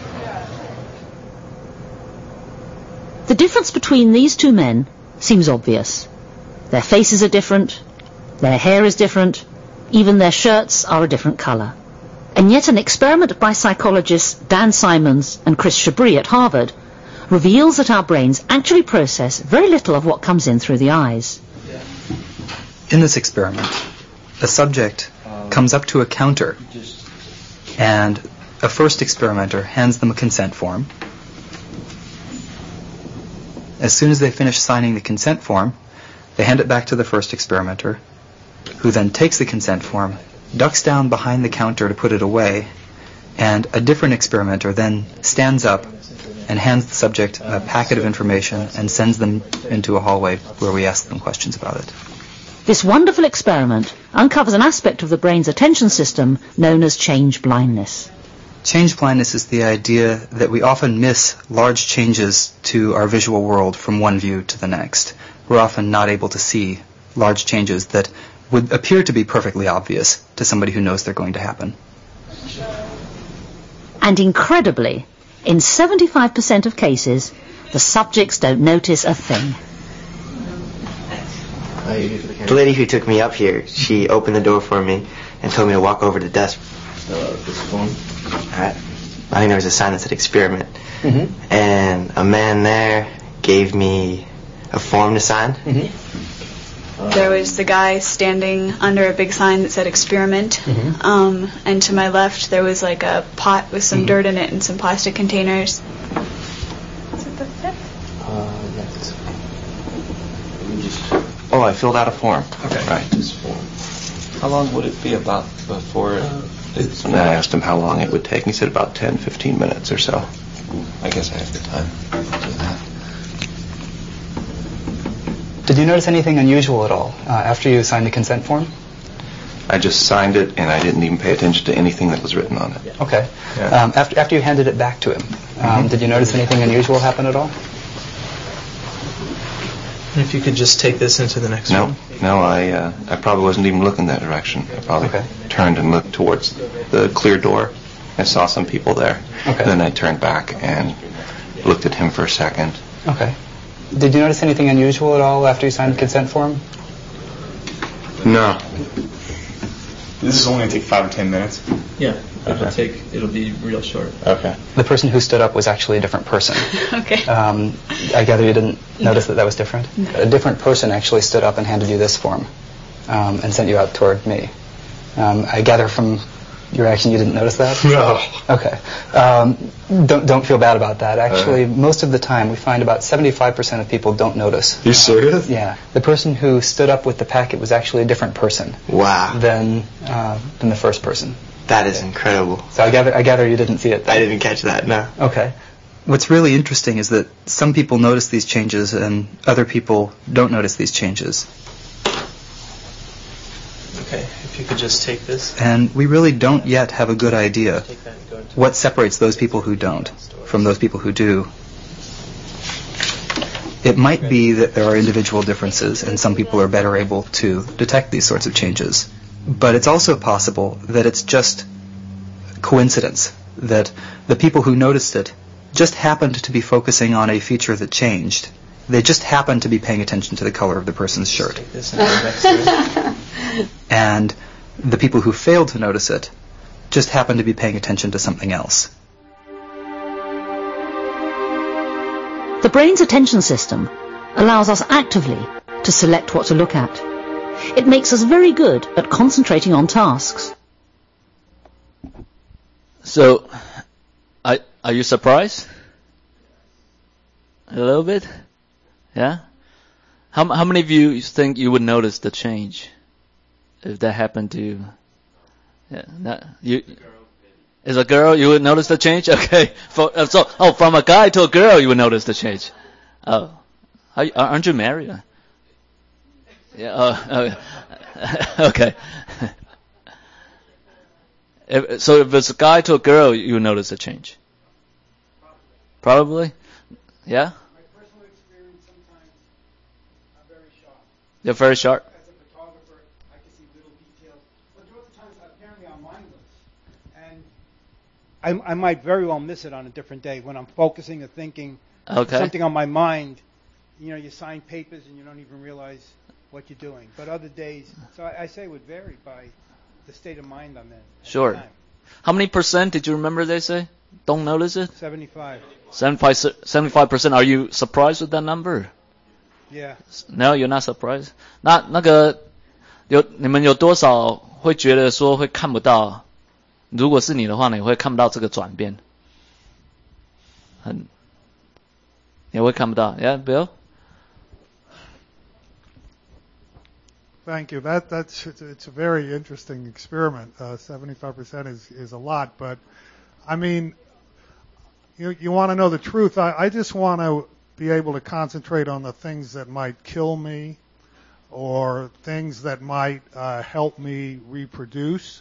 The difference between these two men seems obvious. Their faces are different, their hair is different, even their shirts are a different colour. And yet an experiment by psychologists Dan Simons and Chris Chabris at Harvard reveals that our brains actually process very little of what comes in through the eyes. In this experiment, a subject comes up to a counter and a first experimenter hands them a consent form. As soon as they finish signing the consent form, they hand it back to the first experimenter, who then takes the consent form, ducks down behind the counter to put it away, and a different experimenter then stands up and hands the subject a packet of information and sends them into a hallway where we ask them questions about it. This wonderful experiment uncovers an aspect of the brain's attention system known as change blindness. Change blindness is the idea that we often miss large changes to our visual world from one view to the next. We're often not able to see large changes that would appear to be perfectly obvious to somebody who knows they're going to happen. And incredibly, in 75% of cases, the subjects don't notice a thing. The lady who took me up here, she opened the door for me and told me to walk over to the desk. This form. I think there was a sign that said experiment. Mm-hmm. And a man there gave me a form to sign. Mm-hmm. There was the guy standing under a big sign that said experiment. Mm-hmm. And to my left there was like a pot with some dirt in it and some plastic containers. Is it the fifth? Yes. Oh, I filled out a form. Okay. Right, this form. How long would it be about before and I asked him how long it would take, and he said about 10, 15 minutes or so. I guess I have the time to do that. Did you notice anything unusual at all after you signed the consent form? I just signed it, and I didn't even pay attention to anything that was written on it. Okay. Yeah. After you handed it back to him, did you notice anything unusual happen at all? If you could just take this into the next room. No, I probably wasn't even looking that direction. I probably turned and looked towards the clear door. I saw some people there. Okay. Then I turned back and looked at him for a second. Okay. Did you notice anything unusual at all after you signed the consent form? No. This is only going to take 5 or 10 minutes. Yeah. It'll be real short. Okay. The person who stood up was actually a different person. Okay. I gather you didn't notice that was different? No. A different person actually stood up and handed you this form and sent you out toward me. I gather from your action you didn't notice that? No. Okay. Don't feel bad about that. Actually, most of the time we find about 75% of people don't notice. You serious? Yeah. The person who stood up with the packet was actually a different person. Wow. Than the first person. That is incredible. So I gather you didn't see it then. I didn't catch that, no. Okay. What's really interesting is that some people notice these changes and other people don't notice these changes. Okay, if you could just take this. And we really don't yet have a good idea what separates those people who don't from those people who do. It might be that there are individual differences and some people are better able to detect these sorts of changes. But it's also possible that it's just coincidence, that the people who noticed it just happened to be focusing on a feature that changed. They just happened to be paying attention to the color of the person's shirt. And the people who failed to notice it just happened to be paying attention to something else. The brain's attention system allows us actively to select what to look at. It makes us very good at concentrating on tasks. So, are you surprised? A little bit? Yeah? How many of you think you would notice the change if that happened to you? Yeah, as a girl, you would notice the change? Okay. From a guy to a girl, you would notice the change. Oh. Aren't you married? Yeah. Okay. So if it's a guy to a girl, you notice a change. Probably. Yeah. My personal experience, sometimes I'm very sharp. You're very sharp. As a photographer, I can see little details. But there are other times, apparently, I'm mindless, and I might very well miss it on a different day when I'm focusing or thinking something on my mind. You know, you sign papers and you don't even realize what you're doing. But other days, so I say it would vary by the state of mind I'm in. Sure. How many % did you remember they say? Don't notice it? 75. 75%. Are you surprised with that number? Yeah. No, you're not surprised. 那个你们有多少会觉得说会看不到？如果是你的话，你会看不到这个转变。你会看不到 ，Yeah, Bill. Thank you. It's a very interesting experiment. 75% is a lot, but I mean, you want to know the truth. I just want to be able to concentrate on the things that might kill me or things that might help me reproduce.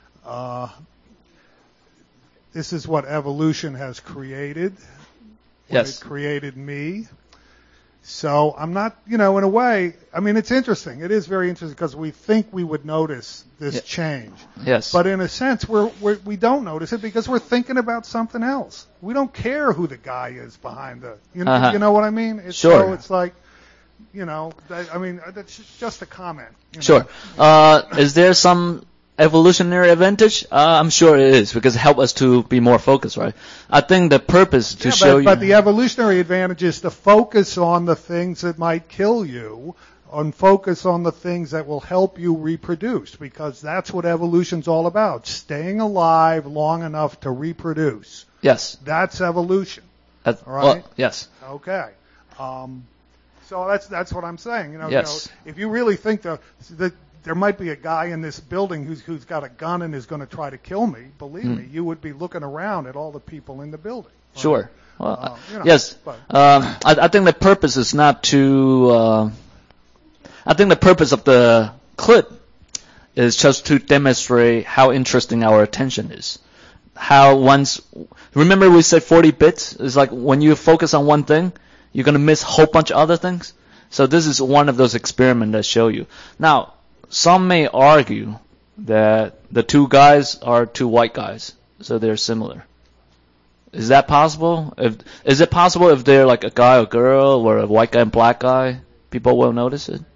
This is what evolution has created. Yes. It created me. So I'm not, in a way, I mean, it's interesting. It is very interesting because we think we would notice this change. Yes. But in a sense, we don't notice it because we're thinking about something else. We don't care who the guy is behind the, you know what I mean? Sure. So it's like, I mean, that's just a comment. Sure. Is there some evolutionary advantage? I'm sure it is because it helps us to be more focused, right? I think the purpose to show you. But the evolutionary advantage is to focus on the things that might kill you and focus on the things that will help you reproduce because that's what evolution's all about, staying alive long enough to reproduce. Yes. That's evolution. All right? Well, yes. Okay. So that's what I'm saying. Yes. If you really think that there might be a guy in this building who's got a gun and is going to try to kill me, believe me, you would be looking around at all the people in the building. Right? Sure. Well, yes. I think the purpose is not to. I think the purpose of the clip is just to demonstrate how interesting our attention is. Remember we said 40 bits? It's like when you focus on one thing, you're going to miss a whole bunch of other things. So this is one of those experiments that show you. Now, some may argue that the two guys are two white guys, so they're similar. Is that possible? Is it possible if they're like a guy or girl or a white guy and black guy, people will notice it?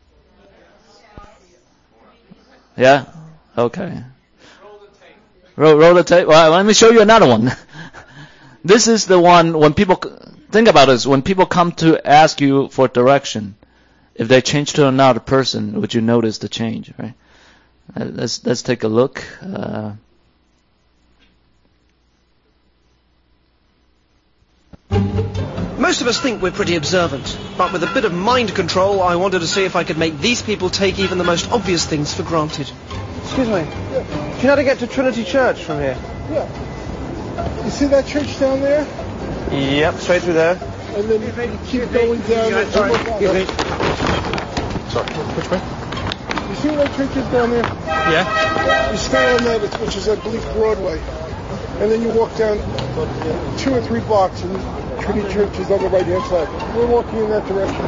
Yeah? Okay. Roll the tape. Well, let me show you another one. This is the one when people think about this. When people come to ask you for direction, if they change to another person, would you notice the change? Right? Let's take a look. Most of us think we're pretty observant, but with a bit of mind control, I wanted to see if I could make these people take even the most obvious things for granted. Excuse me. Yeah. Do you know how to get to Trinity Church from here? Yeah. You see that church down there? Yep, straight through there. And then you keep going down. Sorry. Which way? You see where that church is down there? Yeah. You stay on that, which is, I believe, Broadway. And then you walk down 2 or 3 blocks and Trinity Church is on the right-hand side. We're walking in that direction.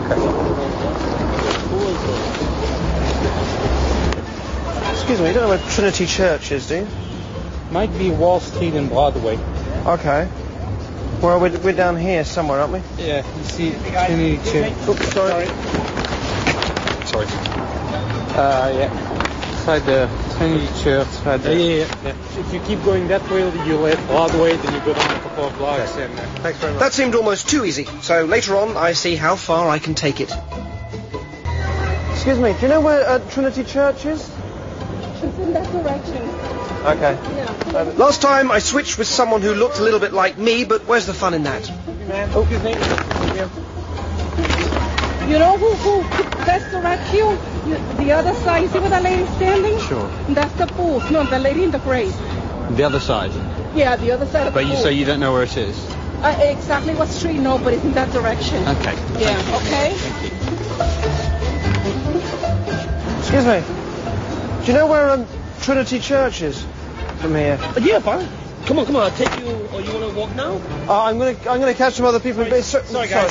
Excuse me, you don't know where Trinity Church is, do you? Might be Wall Street and Broadway. Okay. Well, we're down here somewhere, aren't we? Yeah, you see Trinity Church. Oops, sorry. Sorry. Yeah. Inside the Trinity Church. Right there. Yeah. If you keep going that way, you'll hit Broadway, then you go down a couple of blocks. Okay. And, thanks very much. That seemed almost too easy, so later on I see how far I can take it. Excuse me, do you know where Trinity Church is? It's in that direction. Okay. Yeah. Last time I switched with someone who looked a little bit like me, but where's the fun in that? Oh, excuse me. You know who best direct you? The other side. You see where that lady's standing? Sure. That's the booth. No, the lady in the gray. The other side? Yeah, the other side of the booth. But you say you don't know where it is? Exactly what street, no, but it's in that direction. Okay. Yeah, okay? Excuse me. Do you know where Trinity Church is from here? Yeah, fine. Come on, I'll take you, or you want to walk now? I'm gonna catch some other people. Sorry, guys.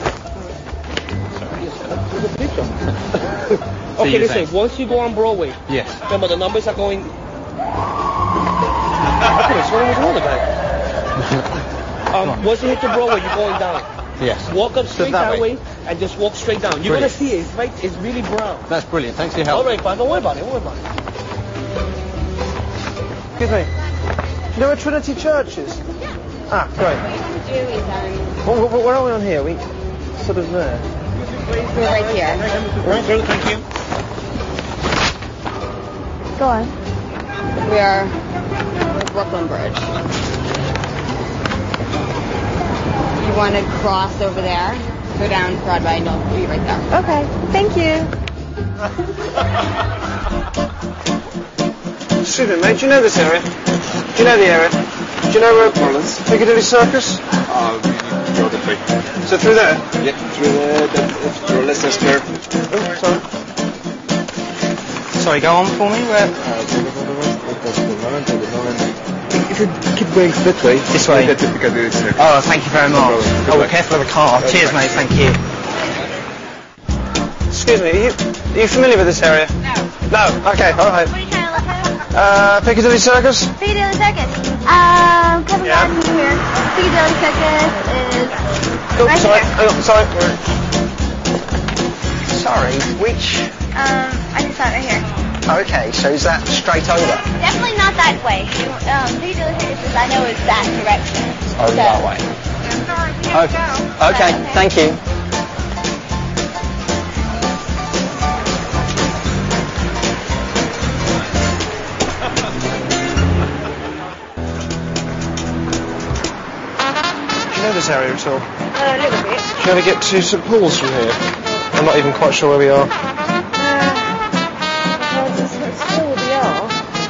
Okay, listen, once you go on Broadway, yes. Remember the numbers are going... Okay, so what was wrong with that? Once you hit the Broadway, you're going down. Yes. Walk up straight that way and just walk straight down. You're going to see it. It's really brown. That's brilliant. Thanks for your help. All right, fine. Don't worry about it. Excuse me. Do you know where Trinity Church is? Yeah. Ah, great. Where are we on here? We sort of there. We're right here. Right, girl, thank you. Go on. We are the Brooklyn Bridge. You want to cross over there, go down Broadway, and you'll be right there. Okay, thank you. Excuse me, mate, do you know this area? Do you know the area? Do you know Piccadilly Circus? We need to go this way. So through there? Yeah, through there, through Leicester. Oh, sorry. Sorry, go on for me. Where? If you keep going this way, this way. Get to Piccadilly Circus. Oh, thank you very much. Oh, careful of the car. Cheers, mate. Thank you. Excuse me, are you familiar with this area? No. No? Okay, all right. What are you trying to look at? Piccadilly Circus? Piccadilly Circus. Couple blocks from here. Piccadilly Circus is right sorry. here. Oh, sorry. Sorry, which? I just saw it right here. Okay, so is that straight over? Definitely not that way. Piccadilly Circus, I know, is that direction. Over that way. Okay, thank you. Do you know this area at all? A little bit. Can we get to St Paul's from here? I'm not even quite sure where we are. Well, that's still where we are.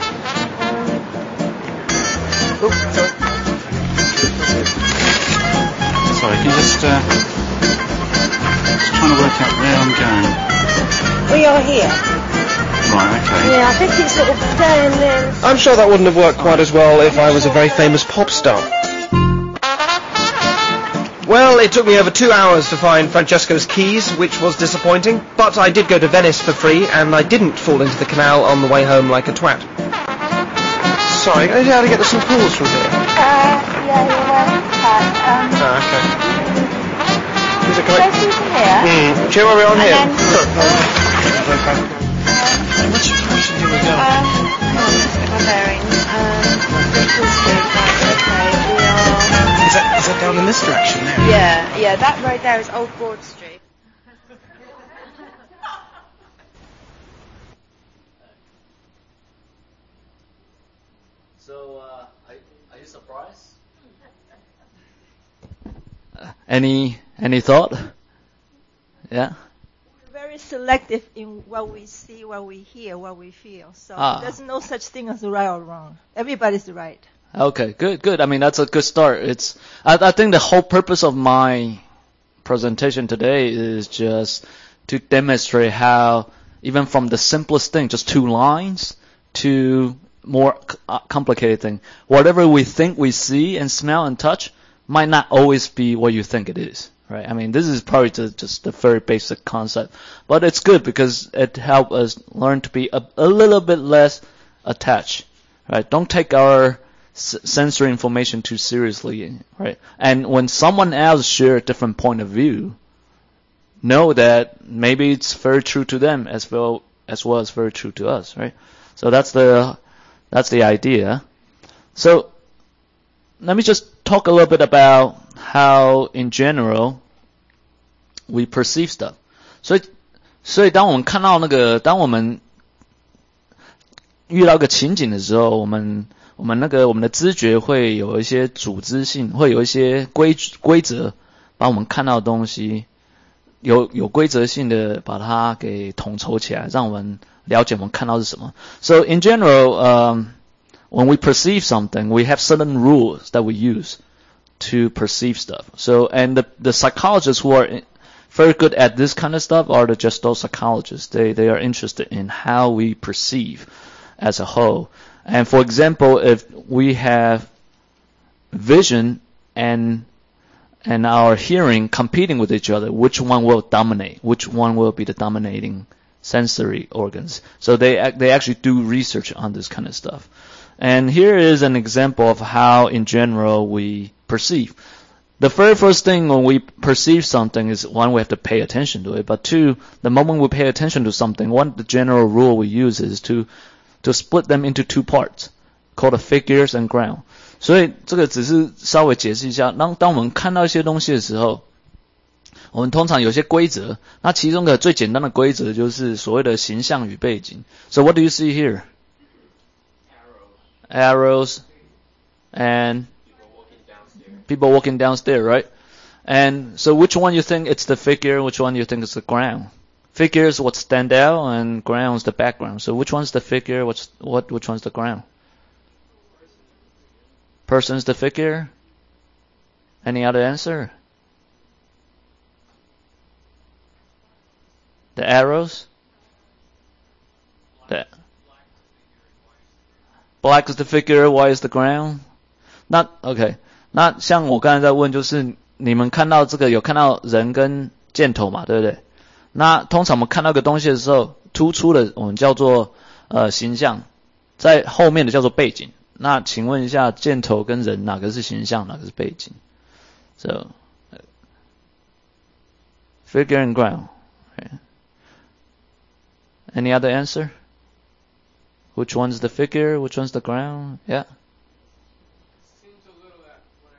Sorry, can you just trying to work out where I'm going? We are here. Right, okay. Yeah, I think it's sort of down there. I'm sure that wouldn't have worked quite as well if I was a very famous pop star. Well, it took me over 2 hours to find Francesco's keys, which was disappointing, but I did go to Venice for free, and I didn't fall into the canal on the way home like a twat. Sorry, I don't know how to get to St Paul's from here. Yeah, you're welcome. Okay. Is it Go through from here. Do you know where we are on here? Which direction do we go? My bearings. Bristol Street, right, okay. We are... Is that down in this direction there? Yeah, that road there is Old Broad Street. So, are you surprised? Any thought? Yeah? We're very selective in what we see, what we hear, what we feel. So there's no such thing as right or wrong. Everybody's right. Okay, good. I mean, that's a good start. I think the whole purpose of my presentation today is just to demonstrate how, even from the simplest thing, just 2 lines, to more complicated thing, whatever we think we see and smell and touch might not always be what you think it is, right? I mean, this is probably just the very basic concept, but it's good because it helps us learn to be a little bit less attached, right? Don't take our sensory information too seriously, right? And when someone else shares a different point of view, know that maybe it's very true to them as well as very true to us, right? So that's the idea. So let me just talk a little bit about how, in general, we perceive stuff. 所以当我们看到当我们遇到一个情景的时候，我们的知觉会有一些组织性，会有一些规则，把我们看到的东西有规则性的把它给统筹起来，让我们了解我们看到是什么。So in general, when we perceive something, we have certain rules that we use to perceive stuff. So, and the psychologists who are very good at this kind of stuff are the Gestalt psychologists. They are interested in how we perceive as a whole. And for example, if we have vision and our hearing competing with each other, which one will dominate? Which one will be the dominating sensory organs? So they actually do research on this kind of stuff. And here is an example of how, in general, we perceive. The very first thing when we perceive something is, one, we have to pay attention to it. But 2, the moment we pay attention to something, the general rule we use is to split them into 2 parts, called the figures and ground. 所以这个只是稍微解释一下，当我们看到一些东西的时候，我们通常有些规则，那其中的最简单的规则就是所谓的形象与背景。So what do you see here? Arrows and people walking downstairs, right? And so which one you think it's the figure, which one you think is the ground? Figure is what stand out, and ground is the background. So which one's the figure, which one's the ground? Person's the figure. Any other answer? The arrows? Black is the figure, white is the ground. 那 OK， 那像我刚才在问，就是你们看到这个有看到人跟箭头嘛，对不对？那通常我们看到一个东西的时候，突出的我们叫做形象，在后面的叫做背景。那请问一下，箭头跟人哪个是形象，哪个是背景？ So figure and ground. Okay. Any other answer? Which one's the figure? Which one's the ground? Yeah. Seems a little that when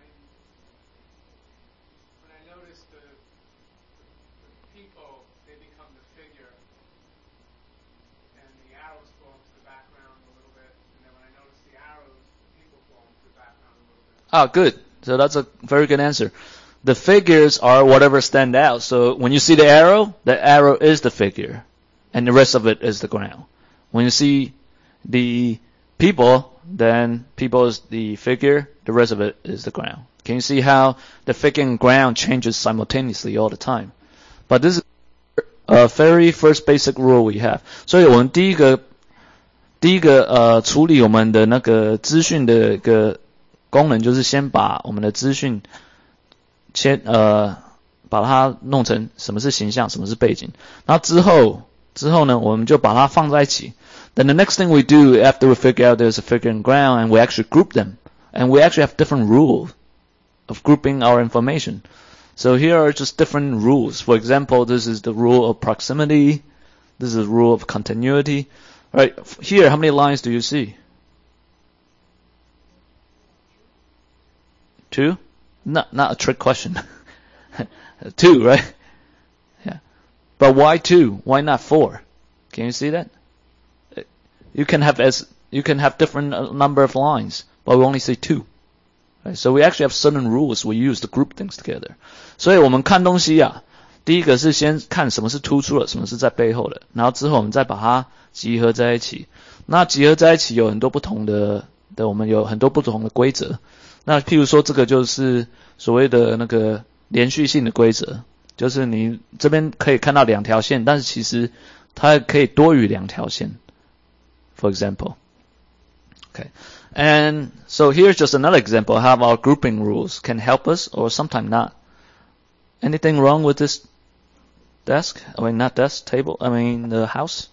I notice the people, they become the figure, and the arrows fall into the background a little bit, and then when I notice the arrows, the people fall into the background a little bit. Ah, good. So that's a very good answer. The figures are whatever stand out. So when you see the arrow is the figure, and the rest of it is the ground. When you see the people, then people is the figure, the rest of it is the ground. Can you see how the figure and ground changes simultaneously all the time? But this is a very first basic rule we have. 所以我们第一个处理我们的那个资讯的一个功能，就是先把我们的资讯把它弄成什么是形象，什么是背景，然后之后呢，我们就把它放在一起。Then the next thing we do after we figure out there's a figure and ground, and we actually group them, and we actually have different rules of grouping our information. So here are just different rules. For example, this is the rule of proximity. This is the rule of continuity. Right here, how many lines do you see? 2? Not a trick question. 2, right? Yeah. But why 2? Why not 4? Can you see that? You can have different number of lines, but we only see 2. Right? So we actually have certain rules we use to group things together. 所以我们看东西啊，第一个是先看什么是突出的，什么是在背后的，然后之后我们再把它集合在一起。那集合在一起有很多不同的我们有很多不同的规则。那譬如说这个就是所谓的那个连续性的规则，就是你这边可以看到2条线，但是其实它可以多于2条线。For example. Okay. And so here's just another example how our grouping rules can help us or sometimes not. Anything wrong with this desk? I mean, not desk, table, I mean the house?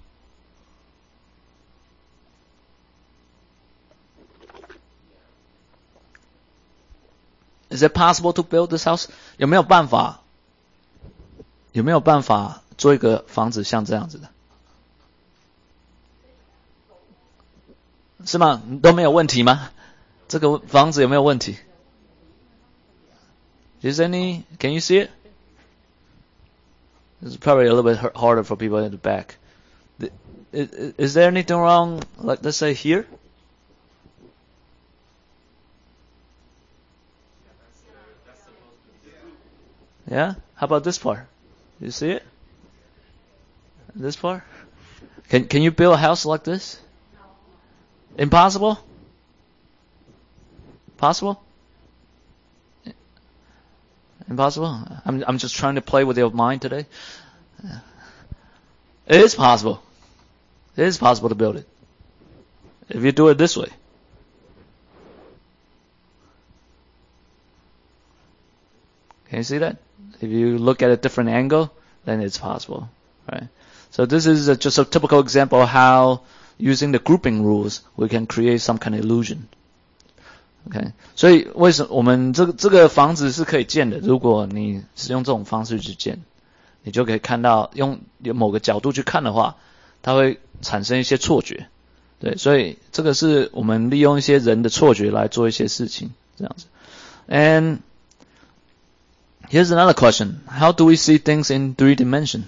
Is it possible to build this house? 有没有办法做一个房子像这样子的？是吗？都没有问题吗？这个房子有没有问题？ Can you see it? This is probably a little bit harder for people in the back. Is there anything wrong, like let's say here? Yeah? How about this part? You see it? This part? Can you build a house like this? Impossible? Possible? Impossible? I'm just trying to play with your mind today. It is possible. It is possible to build it. If you do it this way. Can you see that? If you look at a different angle, then it's possible. Right? So this is just a typical example of how using the grouping rules we can create some kind of illusion. Okay. 所以为什么我们这个房子是可以建的，如果你是用这种方式去建，你就可以看到用某个角度去看的话，它会产生一些错觉。对，所以这个是我们利用一些人的错觉来做一些事情，这样子。And here's another question. How do we see things in 3 dimensions?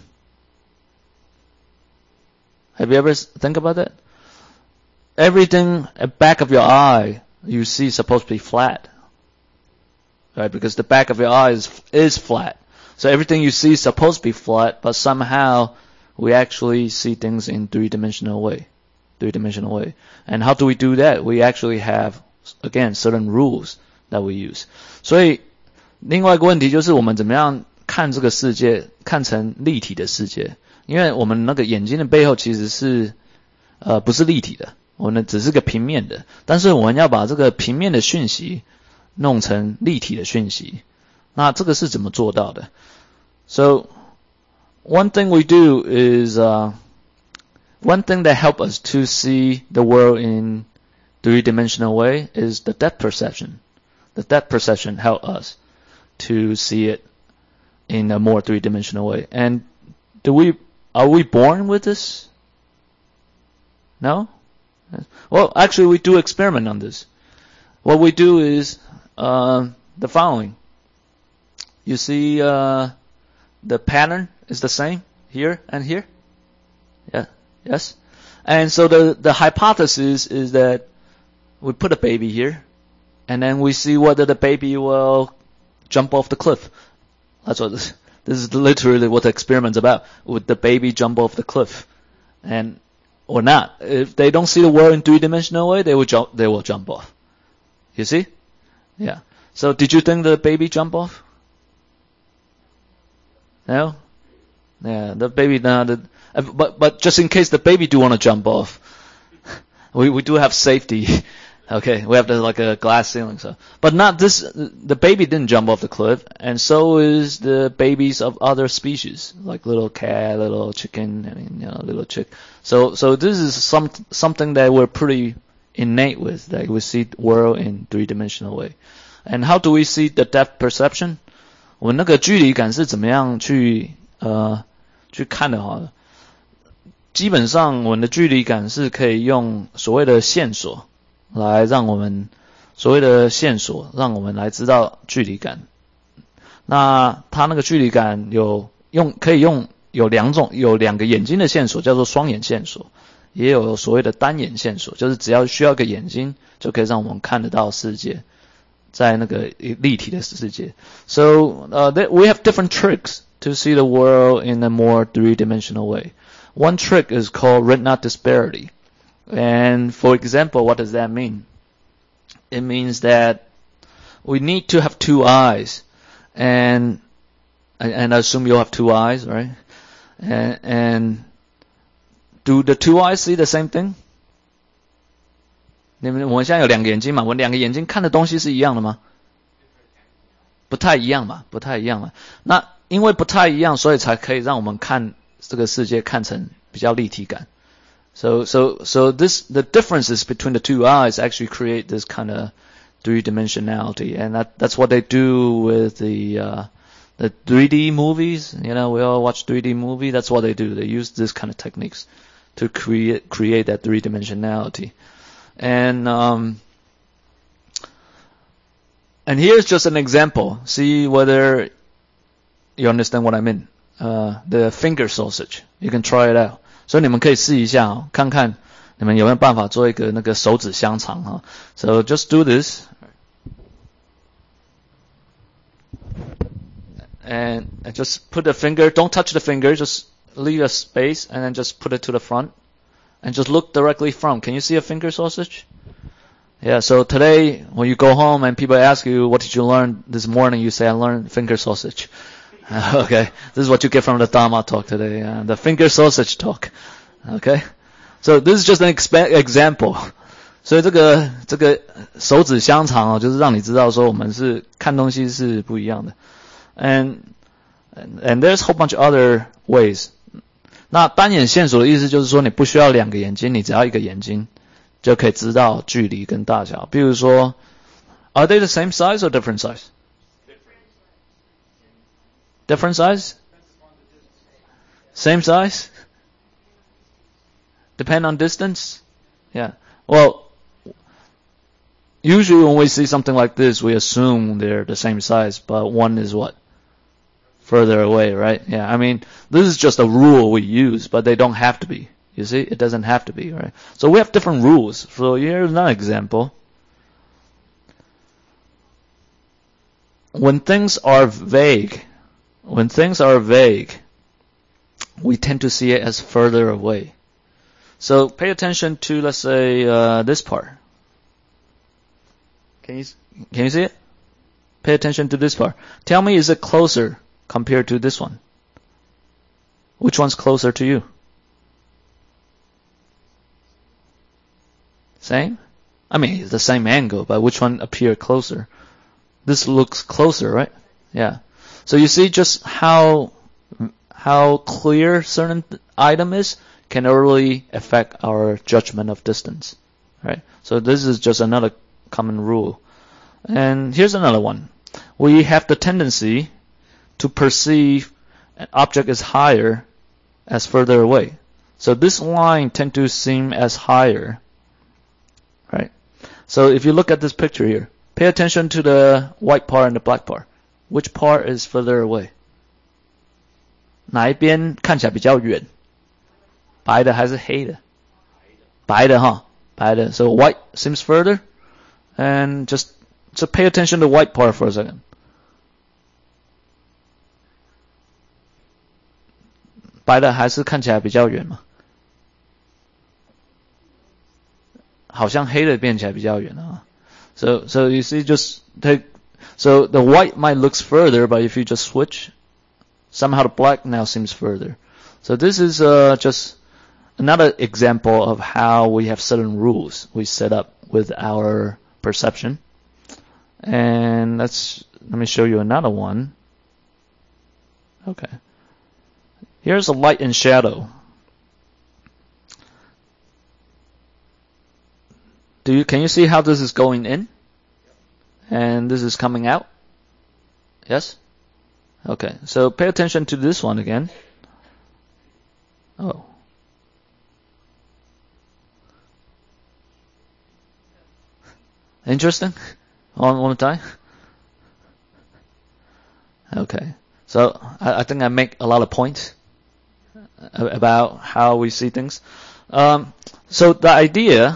Have you ever think about that? Everything at back of your eye you see is supposed to be flat. Right? Because the back of your eye is flat. So everything you see is supposed to be flat, but somehow we actually see things in 3-dimensional way. And how do we do that? We actually have again, certain rules that we use. 所以另外一个问题就是我们怎么样看这个世界，看成立体的世界。因为我们那个眼睛的背后其实是不是立体的，我们只是个平面的，但是我们要把这个平面的讯息弄成立体的讯息。那这个是怎么做到的？ So one thing we do is one thing that help us to see the world in three-dimensional way is the depth perception. The depth perception help us to see it in a more three-dimensional way. And are we born with this? No? Well, actually we do experiment on this. What we do is the following. You see the pattern is the same here and here? Yeah. Yes? And so the hypothesis is that we put a baby here and then we see whether the baby will jump off the cliff. That's what this is literally what the experiment's about. Would the baby jump off the cliff? And or not. If they don't see the world in three-dimensional way, they will jump off. You see? Yeah. So did you think the baby jump off? No? Yeah, the baby but just in case the baby do want to jump off, we do have safety. Okay, we have like a glass ceiling, so. But not this, the baby didn't jump off the cliff, and so is the babies of other species, like little cat, little chicken, little chick. So this is something that we're pretty innate with, that we see the world in three-dimensional way. And how do we see the depth perception? 我们那个距离感是怎么样去看的哈？基本上我们的距离感是可以用所谓的线索来让我们让我们来知道距离感。那它那个距离感可以用有两个眼睛的线索，叫做双眼线索，也有所谓的单眼线索，就是只要需要一个眼睛就可以让我们看得到世界，在那个立体的世界。So we have different tricks to see the world in a more three-dimensional way. One trick is called retina disparity. And for example, what does that mean? It means that we need to have two eyes, and I assume you'll have two eyes, right? And do the two eyes see the same thing? 我们现在有两个眼睛嘛，我们两个眼睛看的东西是一样的吗？不太一样嘛。那因为不太一样，所以才可以让我们看这个世界看成比较立体感。So the differences between the two eyes actually create this kind of three-dimensionality, and that's what they do with the 3D movies. We all watch 3D movie. That's what they do. They use this kind of techniques to create that three-dimensionality. And here's just an example. See whether you understand what I mean. The finger sausage. You can try it out. 所以你们可以试一下看看你们有没有办法做一个那个手指香肠So just do this. And just put the finger, don't touch the finger, just leave a space and then just put it to the front. And just look directly from. Can you see a finger sausage? Yeah, so today when you go home and people ask you, what did you learn this morning? You say, I learned finger sausage. Okay, this is what you get from the Dharma talk today, the finger sausage talk. Okay, so this is just an example. 所以这个手指香肠就是让你知道说我们是看东西是不一样的。And there's a whole bunch of other ways. 那单眼线索的意思就是说你不需要两个眼睛，你只要一个眼睛就可以知道距离跟大小。比如说 Are they the same size or different size? Different size? Same size? Depend on distance? Yeah. Well, usually when we see something like this, we assume they're the same size, but one is what? Further away, right? Yeah, I mean, this is just a rule we use, but they don't have to be. You see? It doesn't have to be, right? So we have different rules. So here's another example. When things are vague, we tend to see it as further away. So pay attention to, let's say, this part. Can you see it? Pay attention to this part. Tell me, is it closer compared to this one? Which one's closer to you? Same? I mean, it's the same angle, but which one appear closer? This looks closer, right? Yeah. So you see just how clear certain item is can really affect our judgment of distance, right? So this is just another common rule. And here's another one. We have the tendency to perceive an object is higher as further away. So this line tend to seem as higher, right? So if you look at this picture here, pay attention to the white part and the black part. Which part is further away? 哪一边看起来比较远？白的还是黑的？白的哈，白的。So white seems further, and just pay attention to the white part for a second. 白的还是看起来比较远嘛？好像黑的变起来比较远啊。So you see, just take. So the white might looks further, but if you just switch, somehow the black now seems further. So this is just another example of how we have certain rules we set up with our perception. And let me show you another one. Okay. Here's a light and shadow. Can you see how this is going in? And this is coming out? Yes? Okay, so pay attention to this one again. Oh. Interesting? One more time? Okay, so I think I make a lot of points about how we see things. So the idea...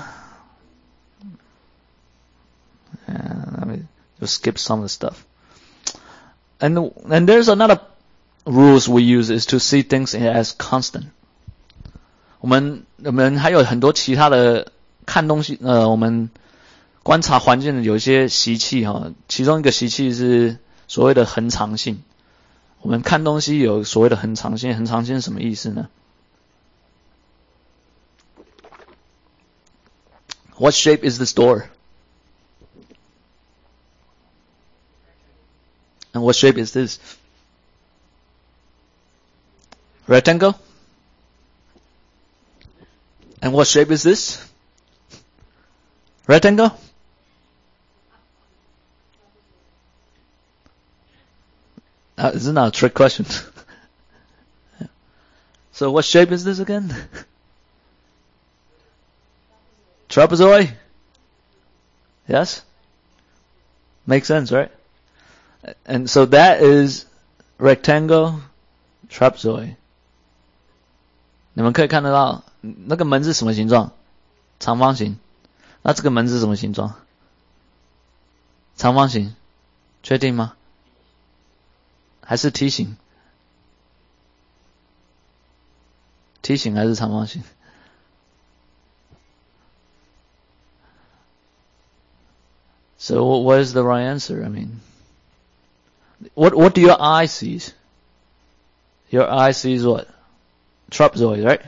let me just skip some of the stuff. And there's another rules we use is to see things as constant. 我们还有很多其他的看东西，我们观察环境的有一些习气哈，其中一个习气是所谓的恒常性。我们看东西有所谓的恒常性，恒常性是什么意思呢？ What shape is this door? And what shape is this? Rectangle? And what shape is this? Rectangle? This is not a trick question. So what shape is this again? Trapezoid? Yes? Makes sense, right? And so that is rectangle, trapezoid. 你们可以看得到那个门是什么形状？长方形。那这个门是什么形状？长方形。确定吗？还是梯形？梯形还是长方形？ So what is the right answer? I mean, what do your eye sees? Your eye sees what? Trapezoid, right?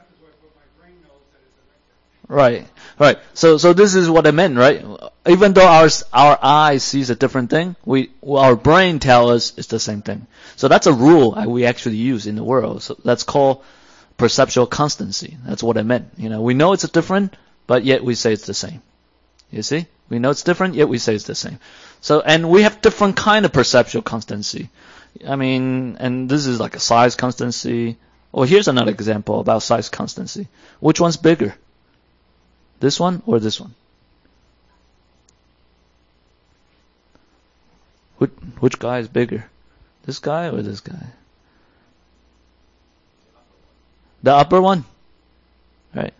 Right. So this is what I meant, right? Even though our eye sees a different thing, our brain tells us it's the same thing. So that's a rule we actually use in the world. So that's called perceptual constancy. That's what I meant. We know it's different, but yet we say it's the same. You see? We know it's different, yet we say it's the same. So, and we have different kind of perceptual constancy. I mean, and this is like a size constancy. Well, here's another example about size constancy. Which one's bigger? This one or this one? Which guy is bigger? This guy or this guy? The upper one? Right.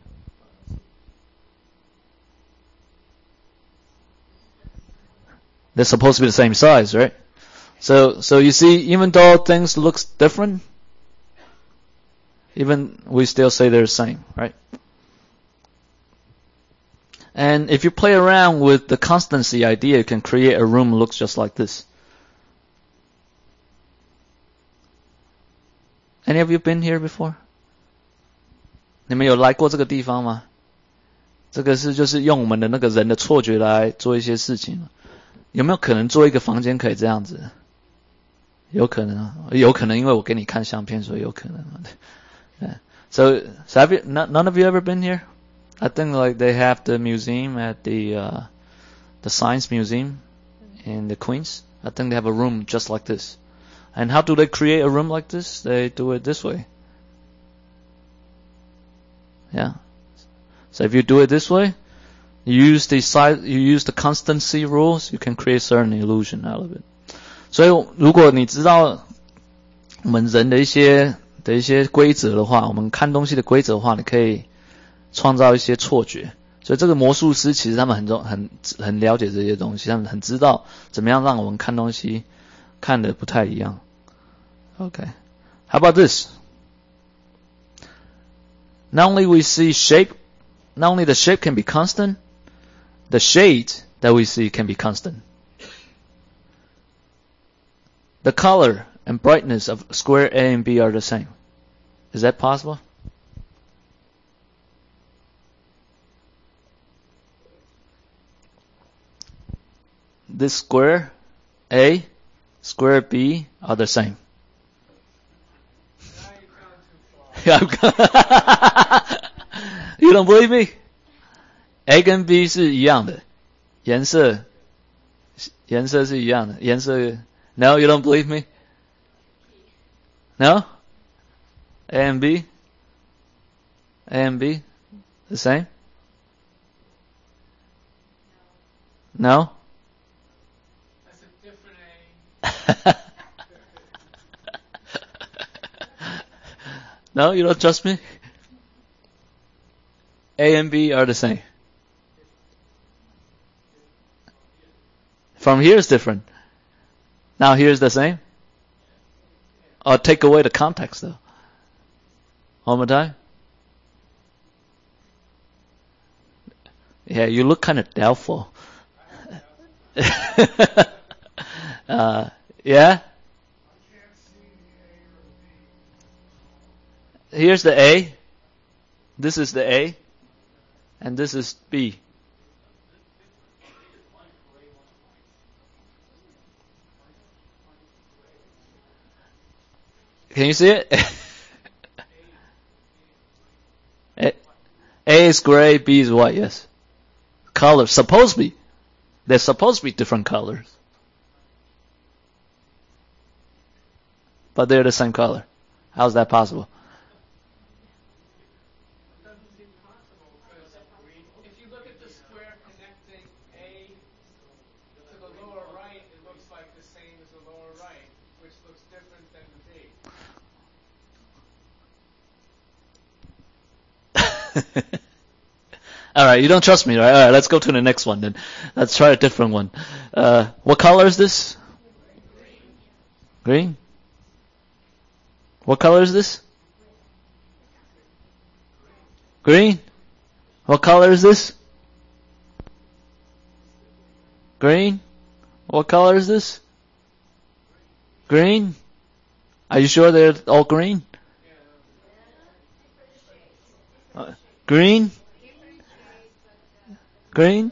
They're supposed to be the same size, right? So you see, even though things looks different, even we still say they're the same, right? And if you play around with the constancy idea, you can create a room that looks just like this. Any of you been here before? 你们有来过这个地方吗？这个是就是用我们的那个人的错觉来做一些事情。有没有可能做一个房间可以这样子？有可能啊，有可能因为我给你看相片，所以有可能。So have you, none of you ever been here? I think like they have the museum at the Science Museum in the Queens. I think they have a room just like this. And how do they create a room like this? They do it this way. Yeah. So if you do it this way, you use the constancy rules, you can create certain illusion out of it. 所以如果你知道我们人的一些规则的话，我们看东西的规则的话，你可以创造一些错觉。所以这个魔术师其实他们很了解这些东西，他们很知道怎么样让我们看东西看的不太一样。Okay. How about this? Not only we see shape, not only the shape can be constant, the shade that we see can be constant. The color and brightness of square A and B are the same. Is that possible? This square A, square B are the same. You don't believe me? A 跟 B 是一样的，颜色是一样的，颜色。No, you don't believe me? No? A and B? A and B? The same? No? That's a different A. No, you don't trust me? A and B are the same. From here is different. Now here's the same? Or take away the context though. One more time. Yeah, you look kind of doubtful. Yeah? Here's the A. This is the A. And this is B. Can you see it? A is gray, B is white, yes. Colors, supposed to be. They're supposed to be different colors. But they're the same color. How's that possible? If you look at the square connecting A to the lower right, it looks like the same as the lower right, which looks different than the B. Alright, you don't trust me, right? Alright, let's go to the next one then. Let's try a different one. What color is this? Green? What color is this? Green? What color is this? Green? What color is this? Green? Are you sure they're all green? Green? Green?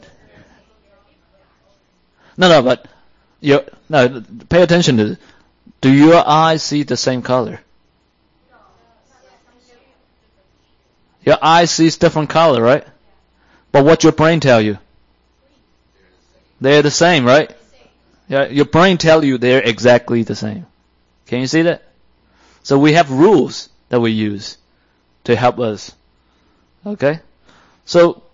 No, but pay attention to this. Do your eyes see the same color? Your eye sees different color, right? But what your brain tell you? They're the same, right? Yeah, your brain tell you they're exactly the same. Can you see that? So we have rules that we use to help us. Okay? So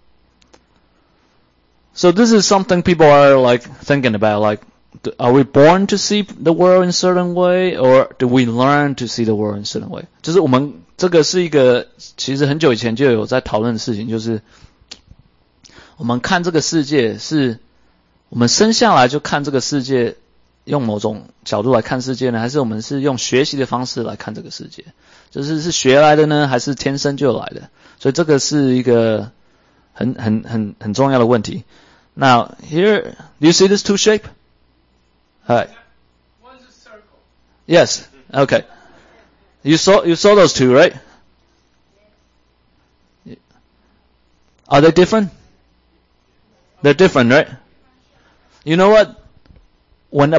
this is something people are like thinking about, like, are we born to see the world in a certain way, or do we learn to see the world in a certain way? 就是我们这个是一个其实很久以前就有在讨论的事情，就是我们看这个世界是我们生下来就看这个世界，用某种角度来看世界呢，还是我们是用学习的方式来看这个世界？就是学来的呢，还是天生就来的？所以这个是一个很重要的问题。Now here, do you see this two shape? Hi. One's a circle. Yes. Okay. You saw those two, right? Are they different? They're different, right? You know what? When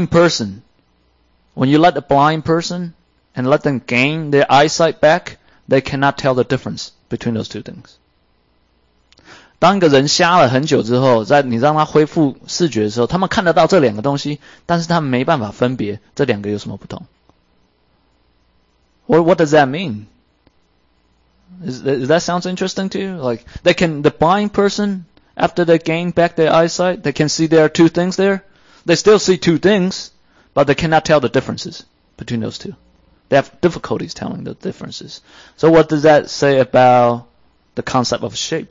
you let a blind person and let them gain their eyesight back, they cannot tell the difference between those two things. 当一个人瞎了很久之后，在你让他恢复视觉的时候，他们看得到这两个东西，但是他们没办法分别这两个有什么不同。What does that mean? Is that sounds interesting to you? Like the blind person, after they gain back their eyesight, they can see there are two things there. They still see two things, but they cannot tell the differences between those two. They have difficulties telling the differences. So what does that say about the concept of shape?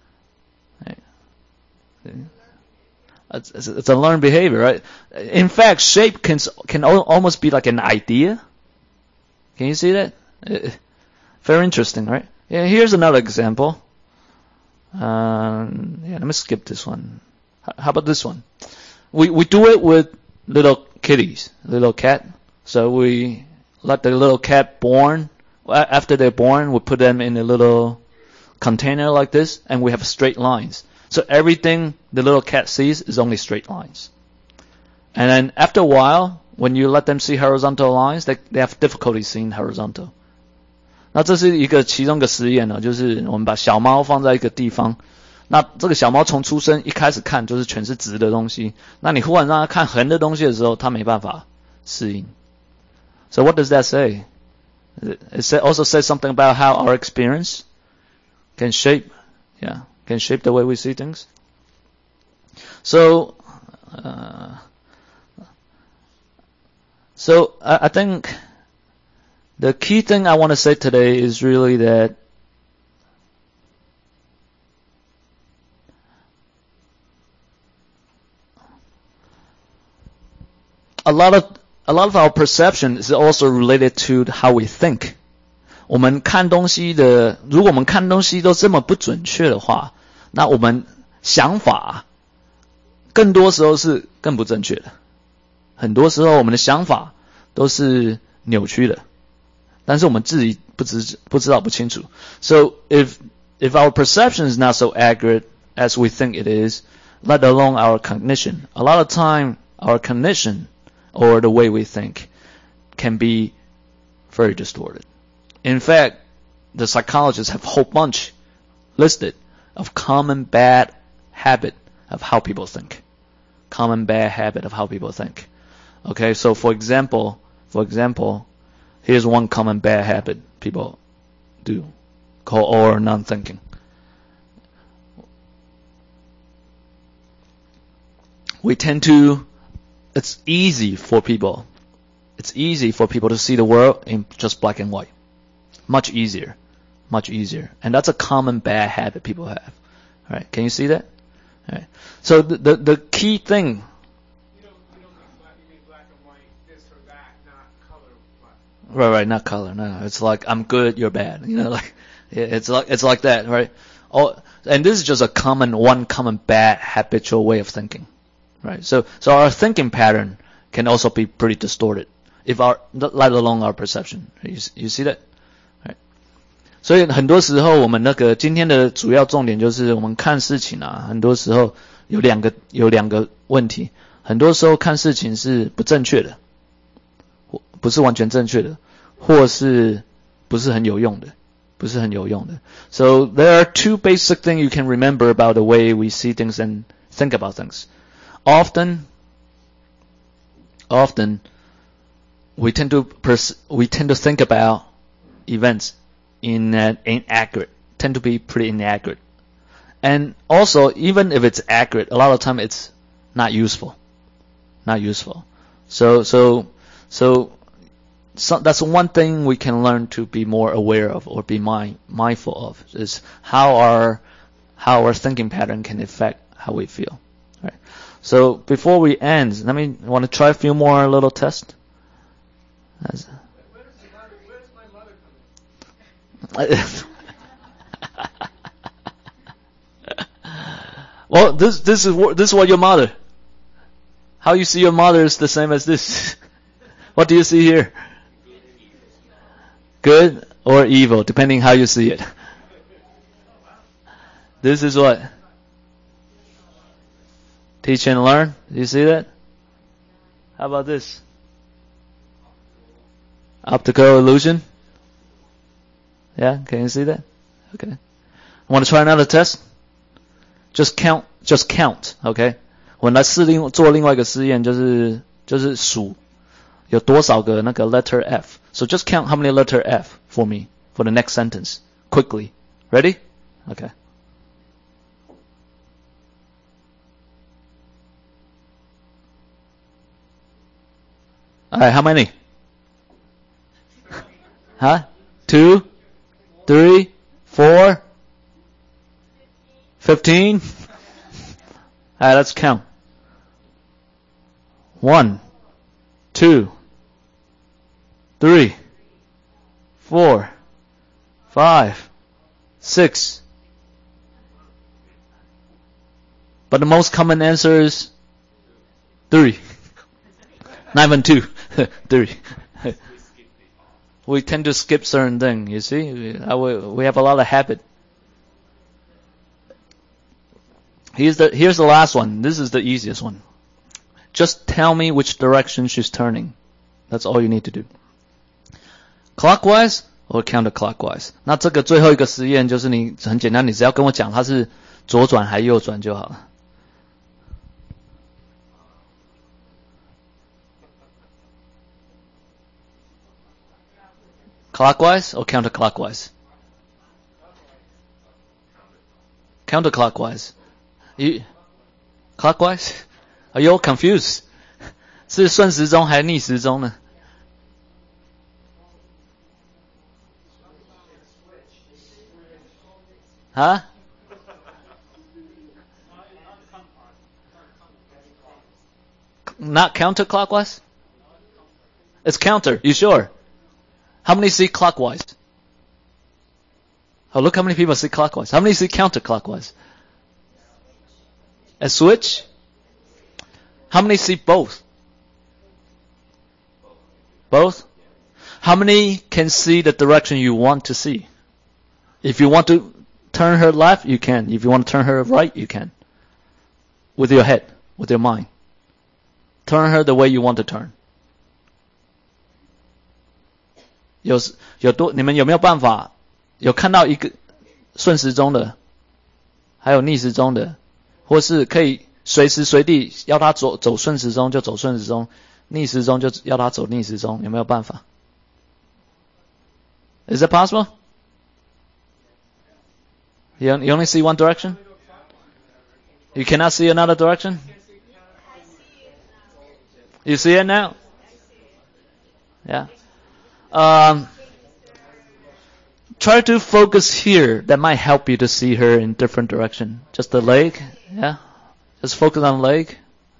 It's a learned behavior, right? In fact, shape can almost be like an idea. Can you see that? Very interesting, right? Yeah, here's another example. Let me skip this one. How about this one? We do it with little kitties, little cat. So we let the little cat born. After they're born, we put them in a little container like this, and we have straight lines. So everything the little cat sees is only straight lines. And then after a while, when you let them see horizontal lines, they have difficulty seeing horizontal. 那这是一个其中一个实验呢，就是我们把小猫放在一个地方，那这个小猫从出生一开始看就是全是直的东西，那你忽然让它看横的东西的时候，它没办法适应。So what does that say? It also says something about how our experience can shape the way we see things. So I think the key thing I want to say today is really that a lot of our perception is also related to how we think. 我们看东西的，如果我们看东西都这么不准确的话，那我们想法更多时候是更不正确的。很多时候我们的想法都是扭曲的，但是我们自己不知道不清楚。So if our perception is not so accurate as we think it is, let alone our cognition, a lot of time our cognition or the way we think can be very distorted. In fact, the psychologists have a whole bunch listed of common bad habit of how people think. Common bad habit of how people think. Okay, so for example, here's one common bad habit people do, called all or none thinking. It's easy for people to see the world in just black and white. Much easier. And that's a common bad habit people have. All right, can you see that? All right. So the key thing. You mean black and white, this or that, not color black. Right, not color. No, it's like I'm good, you're bad. It's like that, right? And this is just one common bad habitual way of thinking, right? So our thinking pattern can also be pretty distorted, let alone our perception. You see that? Right. 所以很多时候我们今天的主要重点就是我们看事情啊，很多时候有两个问题，很多时候看事情是不正确的，不是完全正确的，或是不是很有用的。So there are two basic things you can remember about the way we see things and think about things. Often we tend to think about events tend to be pretty inaccurate. And also, even if it's accurate, a lot of time it's not useful. So that's one thing we can learn to be more aware of or be mindful of, is how our thinking pattern can affect how we feel. Right. So before we end, want to try a few more little tests. Where's my mother coming? Well, this is what your mother. How you see your mother is the same as this. What do you see here? Good or evil, depending how you see it. This is what? Teach and learn. Do you see that? How about this? Optical illusion. Yeah, can you see that? Okay. Want to try another test? Just count, okay? 我来做另外一个试验，就是数有多少个那个 letter F. So just count how many letter F for me for the next sentence quickly. Ready? Okay. Alright, how many? Huh? 2, 3, 4, 15? Alright, let's count. 1, 2, 3, 4, 5, 6. But the most common answer is 3. Not even 2. 3. We tend to skip certain things, you see. We have a lot of habit. Here's the last one. This is the easiest one. Just tell me which direction she's turning. That's all you need to do. Clockwise or counterclockwise? 那这个最后一个实验就是你很简单，你只要跟我讲它是左转还右转就好了。Clockwise or counterclockwise? Counterclockwise. Clockwise? Are you all confused? 是顺时钟还是逆时钟呢？ Huh? Not counterclockwise? It's counter. You sure? How many see clockwise? Oh, look how many people see clockwise. How many see counterclockwise? A switch? How many see both? Both? How many can see the direction you want to see? If you want to turn her left, you can. If you want to turn her right, you can. With your head, with your mind. Turn her the way you want to turn. 你们有没有办法有看到一个顺时钟的，还有逆时钟的，或是可以随时随地要他走顺时钟就走顺时钟，逆时钟就要他走逆时钟，有没有办法？ Is it possible? You only see one direction? You cannot see another direction? You see it now? Yeah. Try to focus here. That might help you to see her in different direction. Just the leg, yeah. Just focus on the leg.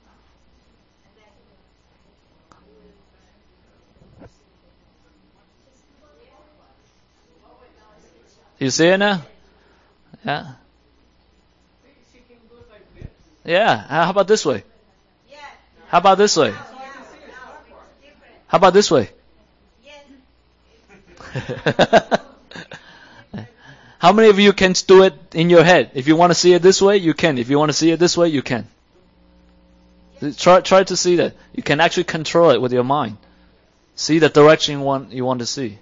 You see it now? Yeah. Yeah. How about this way? How about this way? How about this way? How many of you can do it in your head? If you want to see it this way, you can. If you want to see it this way, you can. Try to see that. You can actually control it with your mind. See the direction you want to see.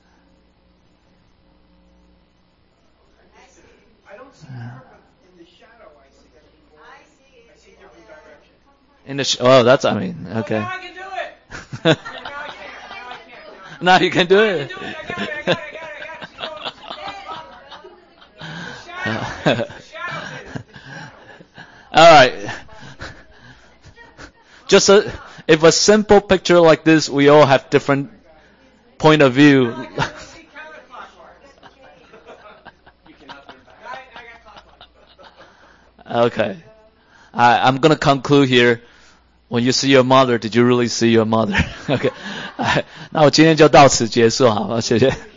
I don't see her, but in the shadow I see different directions. In the oh, that's okay. Now I can do it. Now you can do it. All right. Just if a simple picture like this, we all have different point of view. Okay. I'm going to conclude here. When you see your mother, did you really see your mother? Okay. 那我今天就到此结束，好，谢谢。